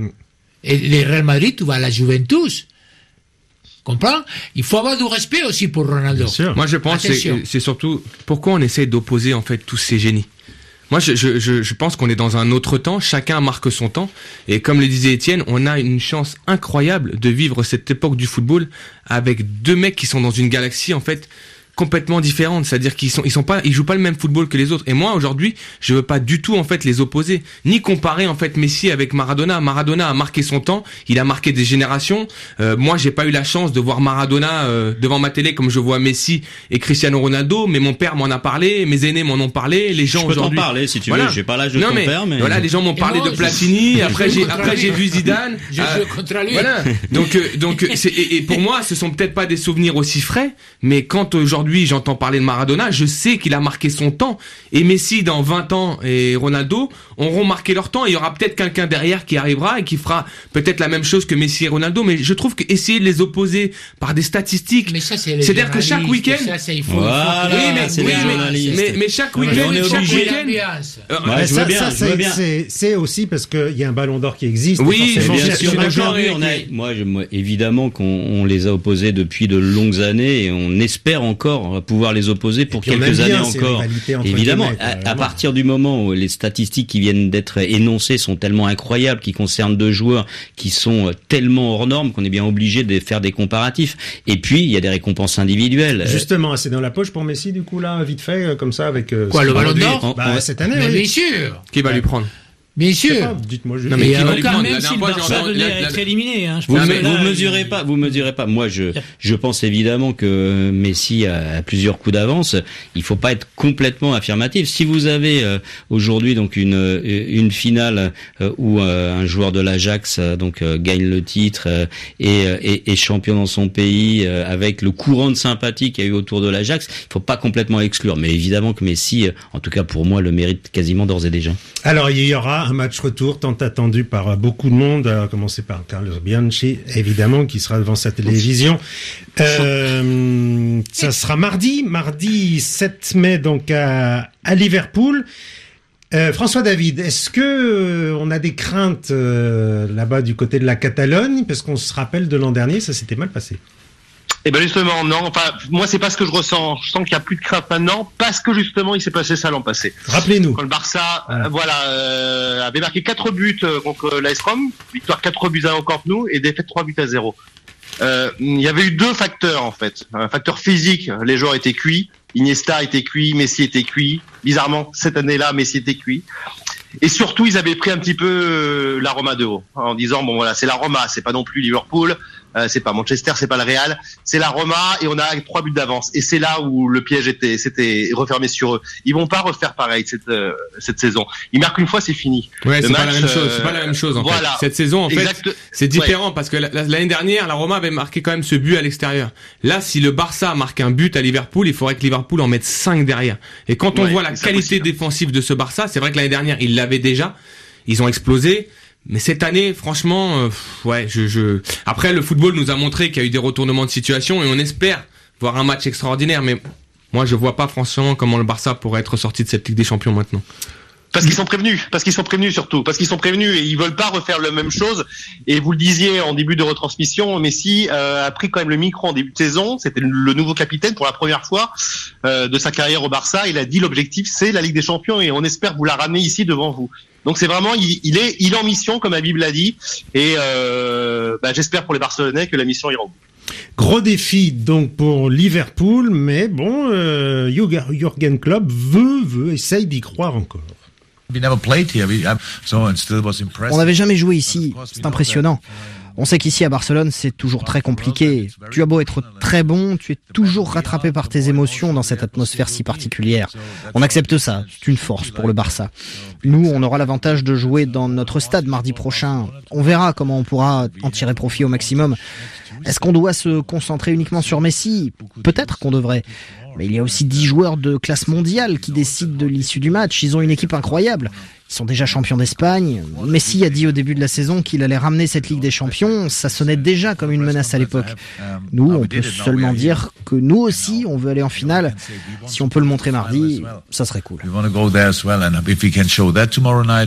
Et le Real Madrid, tu vas à la Juventus. Comprends? Il faut avoir du respect aussi pour Ronaldo. Moi, je pense que c'est surtout pourquoi on essaie d'opposer en fait tous ces génies. Moi, je pense qu'on est dans un autre temps. Chacun marque son temps. Et comme le disait Étienne, on a une chance incroyable de vivre cette époque du football avec deux mecs qui sont dans une galaxie, en fait, complètement différente. C'est-à-dire qu'ils jouent pas le même football que les autres. Et moi, aujourd'hui, je veux pas du tout, en fait, les opposer. Ni comparer, en fait, Messi avec Maradona. Maradona a marqué son temps. Il a marqué des générations. Moi, j'ai pas eu la chance de voir Maradona devant ma télé comme je vois Messi et Cristiano Ronaldo. Mais mon père m'en a parlé. Mes aînés m'en ont parlé. Les gens aujourd'hui. Je peux t'en parler, si tu veux. J'ai pas l'âge de ton père, mais. Voilà, les gens m'ont parlé de Platini. Après, j'ai vu Zidane. Je joue contre lui. Voilà. Donc, et pour moi, ce sont peut-être pas des souvenirs aussi frais, mais quand aujourd'hui, j'entends parler de Maradona, je sais qu'il a marqué son temps. Et Messi, dans 20 ans, et Ronaldo auront marqué leur temps. Il y aura peut-être quelqu'un derrière qui arrivera et qui fera peut-être la même chose que Messi et Ronaldo. Mais je trouve qu'essayer de les opposer par des statistiques, mais ça, c'est-à-dire que chaque week-end, mais chaque week-end, c'est aussi parce qu'il y a un ballon d'or qui existe. Oui, bien sûr. Moi, évidemment qu'on les a opposés depuis de longues années et on espère encore pouvoir les opposer pour quelques années encore. Évidemment, à partir du moment où les statistiques qui viennent d'être énoncées sont tellement incroyables, qui concernent deux joueurs qui sont tellement hors normes qu'on est bien obligé de faire des comparatifs. Et puis, il y a des récompenses individuelles. Justement, c'est dans la poche pour Messi, du coup, là, vite fait, comme ça, avec... Quoi, le ballon d'or? Cette année, mais oui. bien sûr. Qui va lui prendre? Bien sûr. Dites-moi juste. Non, mais même si le Barça venait à être éliminé, hein, vous mesurez pas. Moi, je pense évidemment que Messi a plusieurs coups d'avance. Il faut pas être complètement affirmatif. Si vous avez aujourd'hui donc une finale où un joueur de l'Ajax gagne le titre et est champion dans son pays avec le courant de sympathie qu'il y a eu autour de l'Ajax, il faut pas complètement exclure. Mais évidemment que Messi, en tout cas pour moi, le mérite quasiment d'ores et déjà. Alors il y aura un match retour tant attendu par beaucoup de monde, à commencer par Carlos Bianchi, évidemment, qui sera devant sa télévision. Ça sera mardi 7 mai, donc à Liverpool. François David, est-ce que on a des craintes là-bas du côté de la Catalogne, parce qu'on se rappelle de l'an dernier, ça s'était mal passé? Eh ben justement, non. Enfin, moi, c'est pas ce que je ressens. Je sens qu'il y a plus de crainte maintenant, parce que justement, il s'est passé ça l'an passé. Rappelez-nous. Quand le Barça, avait marqué 4 buts contre l'AS Rome, victoire 4-1 au Camp Nou et défaite 3-0. Il y avait eu deux facteurs en fait. Un facteur physique, les joueurs étaient cuits. Iniesta était cuit, Messi était cuit. Bizarrement, cette année-là, Messi était cuit. Et surtout, ils avaient pris un petit peu la Roma de haut, en disant bon voilà, c'est la Roma, c'est pas non plus Liverpool. C'est pas Manchester, c'est pas le Real, c'est la Roma et on a 3 buts d'avance. Et c'est là où le piège s'était refermé sur eux. Ils vont pas refaire pareil cette saison. Ils marquent une fois, c'est fini. Ouais, c'est pas la même chose. C'est pas la même chose en fait. Cette saison en fait, c'est différent parce que l'année dernière, la Roma avait marqué quand même ce but à l'extérieur. Là, si le Barça marque un but à Liverpool, il faudrait que Liverpool en mette 5 derrière. Et quand on voit la qualité défensive de ce Barça, c'est vrai que l'année dernière, ils l'avaient déjà. Ils ont explosé. Mais cette année, franchement, après, le football nous a montré qu'il y a eu des retournements de situation et on espère voir un match extraordinaire. Mais moi, je vois pas franchement comment le Barça pourrait être sorti de cette Ligue des Champions maintenant. Parce qu'ils sont prévenus surtout, parce qu'ils sont prévenus et ils veulent pas refaire la même chose. Et vous le disiez en début de retransmission, Messi a pris quand même le micro en début de saison. C'était le nouveau capitaine pour la première fois de sa carrière au Barça. Il a dit l'objectif c'est la Ligue des Champions et on espère vous la ramener ici devant vous. Donc c'est vraiment il est en mission comme la Bible l'a dit et j'espère pour les Barcelonais que la mission ira au bout. Gros défi donc pour Liverpool, mais bon, Jürgen Klopp essaye d'y croire encore. On n'avait jamais joué ici, c'est impressionnant. On sait qu'ici à Barcelone, c'est toujours très compliqué. Tu as beau être très bon, tu es toujours rattrapé par tes émotions dans cette atmosphère si particulière. On accepte ça, c'est une force pour le Barça. Nous, on aura l'avantage de jouer dans notre stade mardi prochain. On verra comment on pourra en tirer profit au maximum. Est-ce qu'on doit se concentrer uniquement sur Messi ? Peut-être qu'on devrait. Mais il y a aussi 10 joueurs de classe mondiale qui décident de l'issue du match. Ils ont une équipe incroyable. Ils sont déjà champions d'Espagne. Messi a dit au début de la saison qu'il allait ramener cette Ligue des Champions. Ça sonnait déjà comme une menace à l'époque. Nous, on peut seulement dire que nous aussi, on veut aller en finale. Si on peut le montrer mardi, ça serait cool.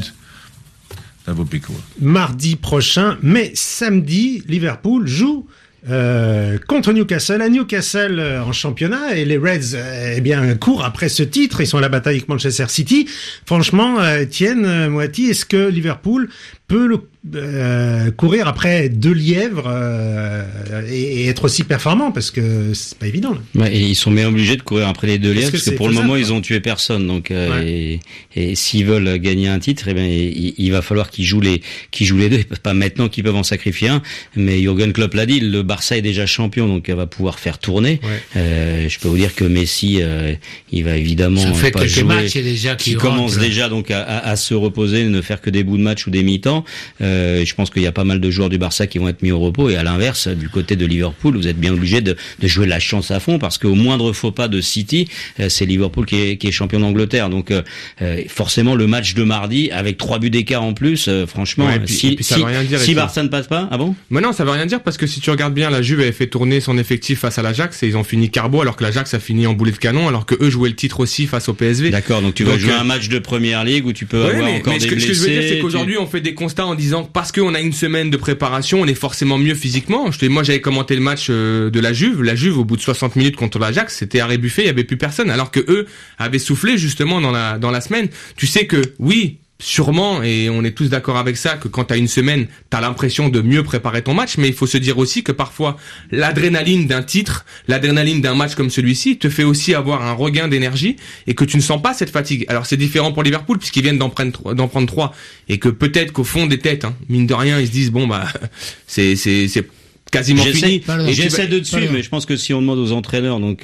Mardi prochain, mais samedi, Liverpool joue contre Newcastle, à Newcastle en championnat, et les Reds courent après ce titre, ils sont à la bataille avec Manchester City. Franchement, Étienne Moati, est-ce que Liverpool peut courir après deux lièvres et être aussi performant, parce que c'est pas évident là. Ouais, et ils sont bien obligés de courir après les deux lièvres parce que pour le moment ils ont tué personne, donc et s'ils veulent gagner un titre, il va falloir qu'ils jouent les deux, pas maintenant qu'ils peuvent en sacrifier un, mais Jürgen Klopp l'a dit, le Barça est déjà champion, donc elle va pouvoir faire tourner. Je peux vous dire que Messi il va évidemment ça fait pas quelques jouer, matchs déjà qui commence déjà donc à se reposer, ne faire que des bouts de match ou des mi-temps. Je pense qu'il y a pas mal de joueurs du Barça qui vont être mis au repos, et à l'inverse, du côté de Liverpool, vous êtes bien obligé de jouer la chance à fond, parce qu'au moindre faux pas de City, c'est Liverpool qui est champion d'Angleterre. Donc forcément le match de mardi avec 3 buts d'écart en plus, franchement, si Barça ne passe pas, ah bon? Mais non, ça veut rien dire, parce que si tu regardes bien, la Juve avait fait tourner son effectif face à l'Ajax et ils ont fini carbo, alors que l'Ajax a fini en boulet de canon, alors que eux jouaient le titre aussi face au PSV. D'accord, donc tu vas jouer un match de Première Ligue où tu peux avoir encore des blessés. Ce que je veux dire, c'est qu'aujourd'hui on fait des constats en disant parce qu'on a une semaine de préparation, on est forcément mieux physiquement. Moi j'avais commenté le match de la Juve au bout de 60 minutes contre l'Ajax, c'était arrêt buffet, il y avait plus personne, alors que eux avaient soufflé justement dans la semaine. Tu sais que oui, sûrement, et on est tous d'accord avec ça, que quand t'as une semaine, t'as l'impression de mieux préparer ton match, mais il faut se dire aussi que parfois, l'adrénaline d'un titre, l'adrénaline d'un match comme celui-ci, te fait aussi avoir un regain d'énergie, et que tu ne sens pas cette fatigue. Alors c'est différent pour Liverpool, puisqu'ils viennent d'en prendre 3, et que peut-être qu'au fond des têtes, mine de rien, ils se disent, bon bah, c'est quasiment fini. J'essaie de suivre, mais je pense que si on demande aux entraîneurs, donc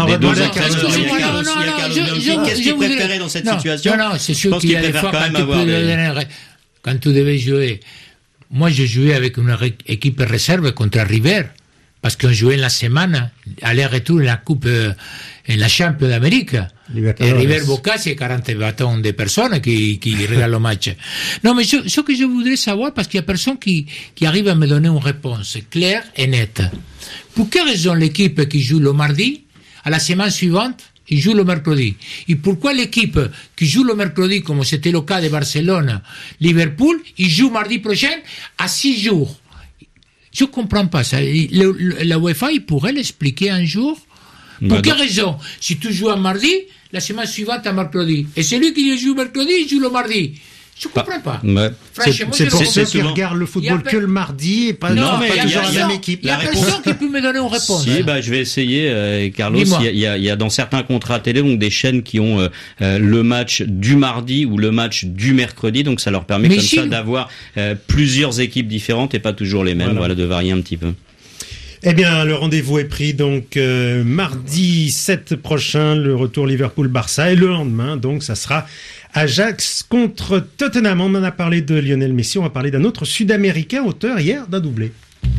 qu'est-ce qu'ils préféraient dans cette situation? Non, c'est sûr qu'il y a des fois quand tu devais jouer. Moi, je jouais avec une équipe réserve contre River, parce qu'on jouait la semaine, aller-retour la Coupe, la Champions d'Amérique. Et River Boca, c'est 40 bâtons de personnes qui regardent le match. Non, mais ce que je voudrais savoir, parce qu'il y a personne qui arrive à me donner une réponse claire et nette. Pour quelle raison l'équipe qui joue le mardi, à la semaine suivante, il joue le mercredi? Et pourquoi l'équipe qui joue le mercredi, comme c'était le cas de Barcelone, Liverpool, il joue mardi prochain à 6 jours? Je comprends pas ça. La UEFA, il pourrait l'expliquer un jour. Pour quelle raison? Si tu joues un mardi, la semaine suivante à mercredi. Et celui qui joue mercredi, il joue le mardi. Je comprends pas. C'est pour ceux qui regardent le football que le mardi et pas toujours la même équipe. Il y a personne qui peut me donner une réponse. Si, je vais essayer, Carlos. Il y a dans certains contrats télé donc des chaînes qui ont le match du mardi ou le match du mercredi, donc ça leur permet ça d'avoir plusieurs équipes différentes et pas toujours les mêmes, de varier un petit peu. Eh bien, le rendez-vous est pris, donc mardi 7 prochain, le retour Liverpool-Barça, et le lendemain, donc ça sera Ajax contre Tottenham. On en a parlé de Lionel Messi, on va parler d'un autre Sud-Américain, auteur hier d'un doublé.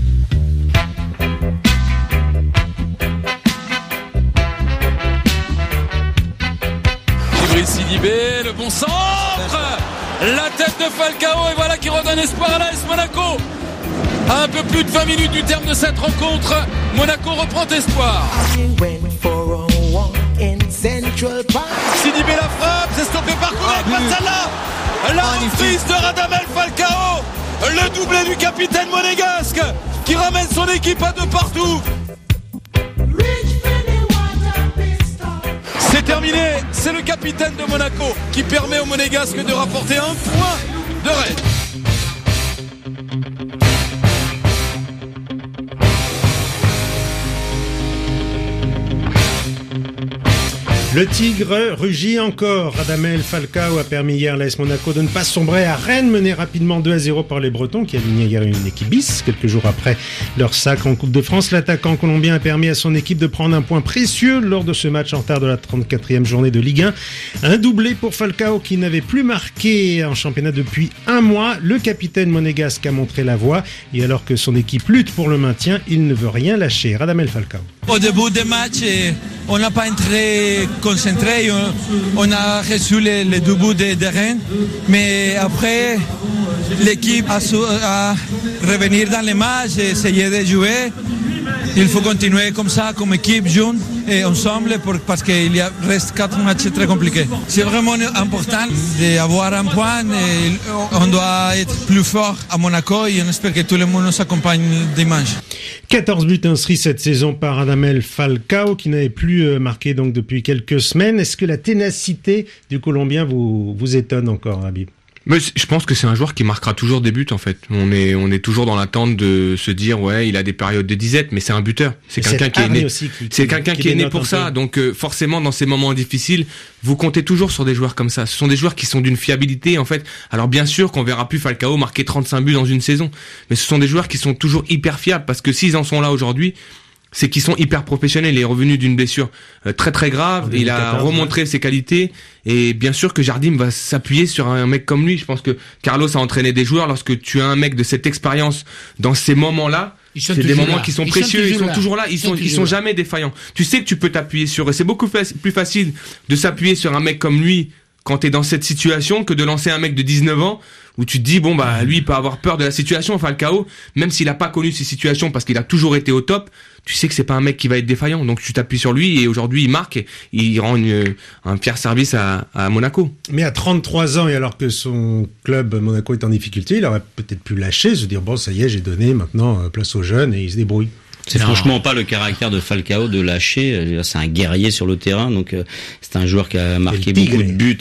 Djibril Sidibé, le bon centre, la tête de Falcao, et voilà qui redonne espoir à l'AS Monaco. À un peu plus de 20 minutes du terme de cette rencontre, Monaco reprend espoir. Sidibé la frappe, c'est stoppé par Kourek Matsala. La reprise de Radamel Falcao, le doublé du capitaine monégasque qui ramène son équipe à 2 partout. C'est terminé, c'est le capitaine de Monaco qui permet aux monégasques de rapporter un point de Rennes. Le Tigre rugit encore. Radamel Falcao a permis hier à l'AS Monaco de ne pas sombrer à Rennes, mené rapidement 2-0 par les Bretons, qui alignaient hier une équipe bis. Quelques jours après leur sacre en Coupe de France, l'attaquant colombien a permis à son équipe de prendre un point précieux lors de ce match en retard de la 34e journée de Ligue 1. Un doublé pour Falcao qui n'avait plus marqué en championnat depuis un mois. Le capitaine monégasque a montré la voie, et alors que son équipe lutte pour le maintien, il ne veut rien lâcher. Radamel Falcao. Au début du match, on n'a pas été concentré, on a reçu les deux buts de Rennes, mais après l'équipe à revenir dans les matchs et essayer de jouer. Il faut continuer comme ça, comme équipe, junte et ensemble, parce qu'il reste 4 matchs très compliqués. C'est vraiment important d'avoir un point et on doit être plus fort à Monaco et on espère que tout le monde nous accompagne dimanche. 14 buts inscrits cette saison par Radamel Falcao, qui n'avait plus marqué donc depuis quelques semaines. Est-ce que la ténacité du Colombien vous étonne encore, Habib ? Mais je pense que c'est un joueur qui marquera toujours des buts en fait. On est toujours dans l'attente de se dire ouais, il a des périodes de disette, mais c'est un buteur. C'est quelqu'un qui est né. C'est quelqu'un qui est né pour ça. Donc forcément, dans ces moments difficiles, vous comptez toujours sur des joueurs comme ça. Ce sont des joueurs qui sont d'une fiabilité en fait. Alors bien sûr qu'on verra plus Falcao marquer 35 buts dans une saison, mais ce sont des joueurs qui sont toujours hyper fiables parce que s'ils en sont là aujourd'hui, c'est qu'ils sont hyper professionnels. Il est revenu d'une blessure très très grave. Il a remontré ses qualités. Et bien sûr que Jardim va s'appuyer sur un mec comme lui. Je pense que Carlos a entraîné des joueurs. Lorsque tu as un mec de cette expérience dans ces moments-là, c'est des moments qui sont précieux. Ils sont toujours là. Ils sont jamais défaillants. Tu sais que tu peux t'appuyer sur eux. C'est beaucoup plus facile de s'appuyer sur un mec comme lui quand t'es dans cette situation que de lancer un mec de 19 ans où tu te dis bon bah lui il peut avoir peur de la situation. Falcao, même s'il a pas connu ces situations parce qu'il a toujours été au top, tu sais que c'est pas un mec qui va être défaillant, donc tu t'appuies sur lui et aujourd'hui il marque et il rend un fier service à Monaco. Mais à 33 ans et alors que son club Monaco est en difficulté, il aurait peut-être pu lâcher, se dire bon ça y est j'ai donné, maintenant place aux jeunes et il se débrouille. C'est franchement pas le caractère de Falcao de lâcher. C'est un guerrier sur le terrain, donc c'est un joueur qui a marqué beaucoup de buts,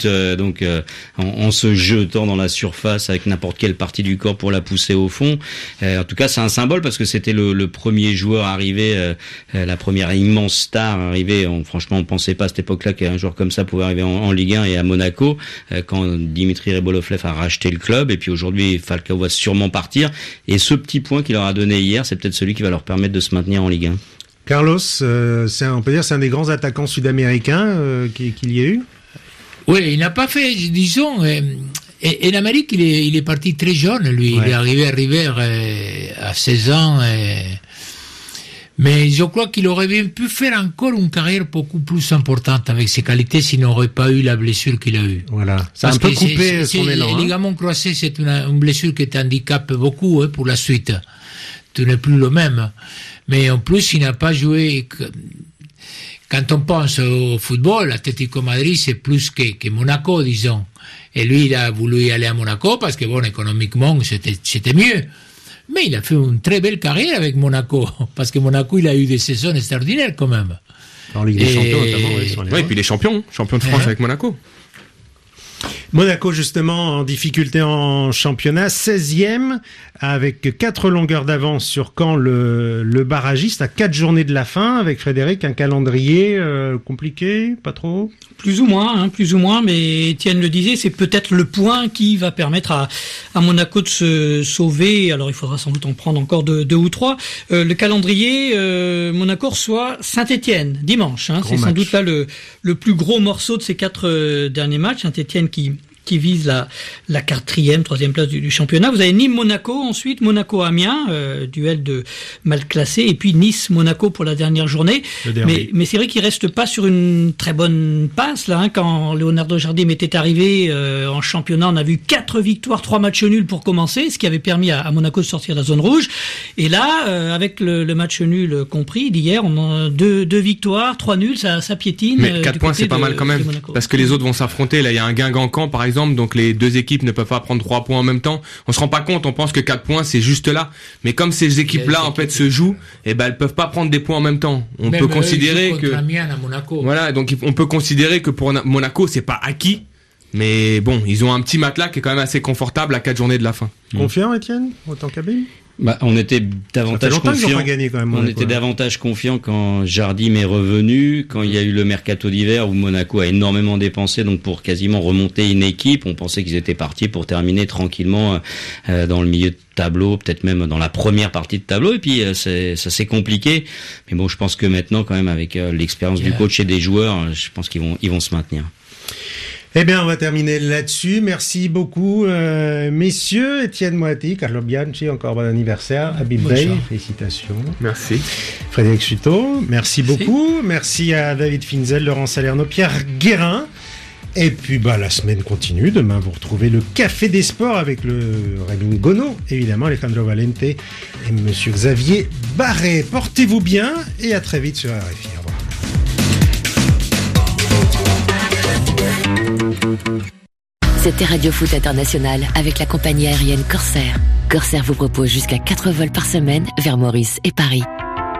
en se jetant dans la surface avec n'importe quelle partie du corps pour la pousser au fond. En tout cas, c'est un symbole parce que c'était le premier joueur arrivé, la première immense star arrivée. Franchement, on pensait pas à cette époque-là qu'un joueur comme ça pouvait arriver en Ligue 1 et à Monaco. Quand Dimitri Rebolovlev a racheté le club, et puis aujourd'hui Falcao va sûrement partir. Et ce petit point qu'il leur a donné hier, c'est peut-être celui qui va leur permettre de se maintenir en Ligue 1. Carlos, on peut dire c'est un des grands attaquants sud-américains qu'il y a eu. Oui, il n'a pas fait, disons, en Amérique il est parti très jeune, lui. Ouais. Il est arrivé à River à 16 ans. Mais je crois qu'il aurait bien pu faire encore une carrière beaucoup plus importante avec ses qualités s'il n'aurait pas eu la blessure qu'il a eue. Voilà, ça a un peu coupé son élan. Le ligament croisé, c'est une blessure qui t'handicape beaucoup pour la suite. Tu n'es plus le même. Mais en plus, il n'a pas joué. Quand on pense au football, l'Atlético Madrid, c'est plus que Monaco, disons. Et lui, il a voulu aller à Monaco parce que, bon, économiquement, c'était mieux. Mais il a fait une très belle carrière avec Monaco. Parce que Monaco, il a eu des saisons extraordinaires, quand même. En Ligue des Champions, notamment. Oui, et puis les champions de France avec Monaco. Monaco, justement, en difficulté en championnat, 16e, avec 4 longueurs d'avance sur Caen, le barragiste, à 4 journées de la fin, avec Frédéric, un calendrier compliqué, pas trop ? Plus ou moins, mais Étienne le disait, c'est peut-être le point qui va permettre à Monaco de se sauver. Alors il faudra sans doute en prendre encore 2 ou 3. Le calendrier, Monaco reçoit Saint-Étienne dimanche. C'est match. Sans doute là le plus gros morceau de ces 4 derniers matchs. Saint-Étienne qui vise la 4e, 3e place du championnat. Vous avez Nîmes-Monaco, ensuite Monaco-Amiens, duel de mal classé, et puis Nice-Monaco pour la dernière journée. Mais c'est vrai qu'il reste pas sur une très bonne passe là. Quand Leonardo Jardim était arrivé en championnat, on a vu 4 victoires, 3 matchs nuls pour commencer, ce qui avait permis à Monaco de sortir de la zone rouge. Et là, avec le match nul compris d'hier, on a 2 victoires, 3 nuls, ça piétine. Mais 4 points, c'est pas mal quand même, parce que les autres vont s'affronter. Là, il y a un Guingamp, par exemple, donc les 2 équipes ne peuvent pas prendre 3 points en même temps. On se rend pas compte, on pense que 4 points c'est juste là, mais comme ces équipes-là en fait se jouent, elles peuvent pas prendre des points en même temps. On peut considérer que voilà, donc on peut considérer que pour Monaco c'est pas acquis, mais bon, ils ont un petit matelas qui est quand même assez confortable à 4 journées de la fin. Confiant, Étienne, autant qu'Abim? On était davantage confiant. On était davantage confiant quand Jardim est revenu, quand il y a eu le mercato d'hiver où Monaco a énormément dépensé, donc pour quasiment remonter une équipe. On pensait qu'ils étaient partis pour terminer tranquillement dans le milieu de tableau, peut-être même dans la première partie de tableau. Et puis ça s'est compliqué. Mais bon, je pense que maintenant, quand même, avec l'expérience du coach et des joueurs, je pense qu'ils vont se maintenir. Eh bien, on va terminer là-dessus. Merci beaucoup, messieurs. Étienne Moati, Carlo Bianchi, encore bon anniversaire. Habib Bey, félicitations. Merci. Frédéric Chuteau, merci beaucoup. Merci à David Finzel, Laurent Salerno, Pierre Guérin. Et puis la semaine continue. Demain, vous retrouvez le Café des Sports avec le Rémi Gono, évidemment, Alejandro Valente et Monsieur Xavier Barret. Portez-vous bien et à très vite sur RFI. Au revoir. C'était Radio Foot International avec la compagnie aérienne Corsair. Corsair vous propose jusqu'à 4 vols par semaine vers Maurice et Paris.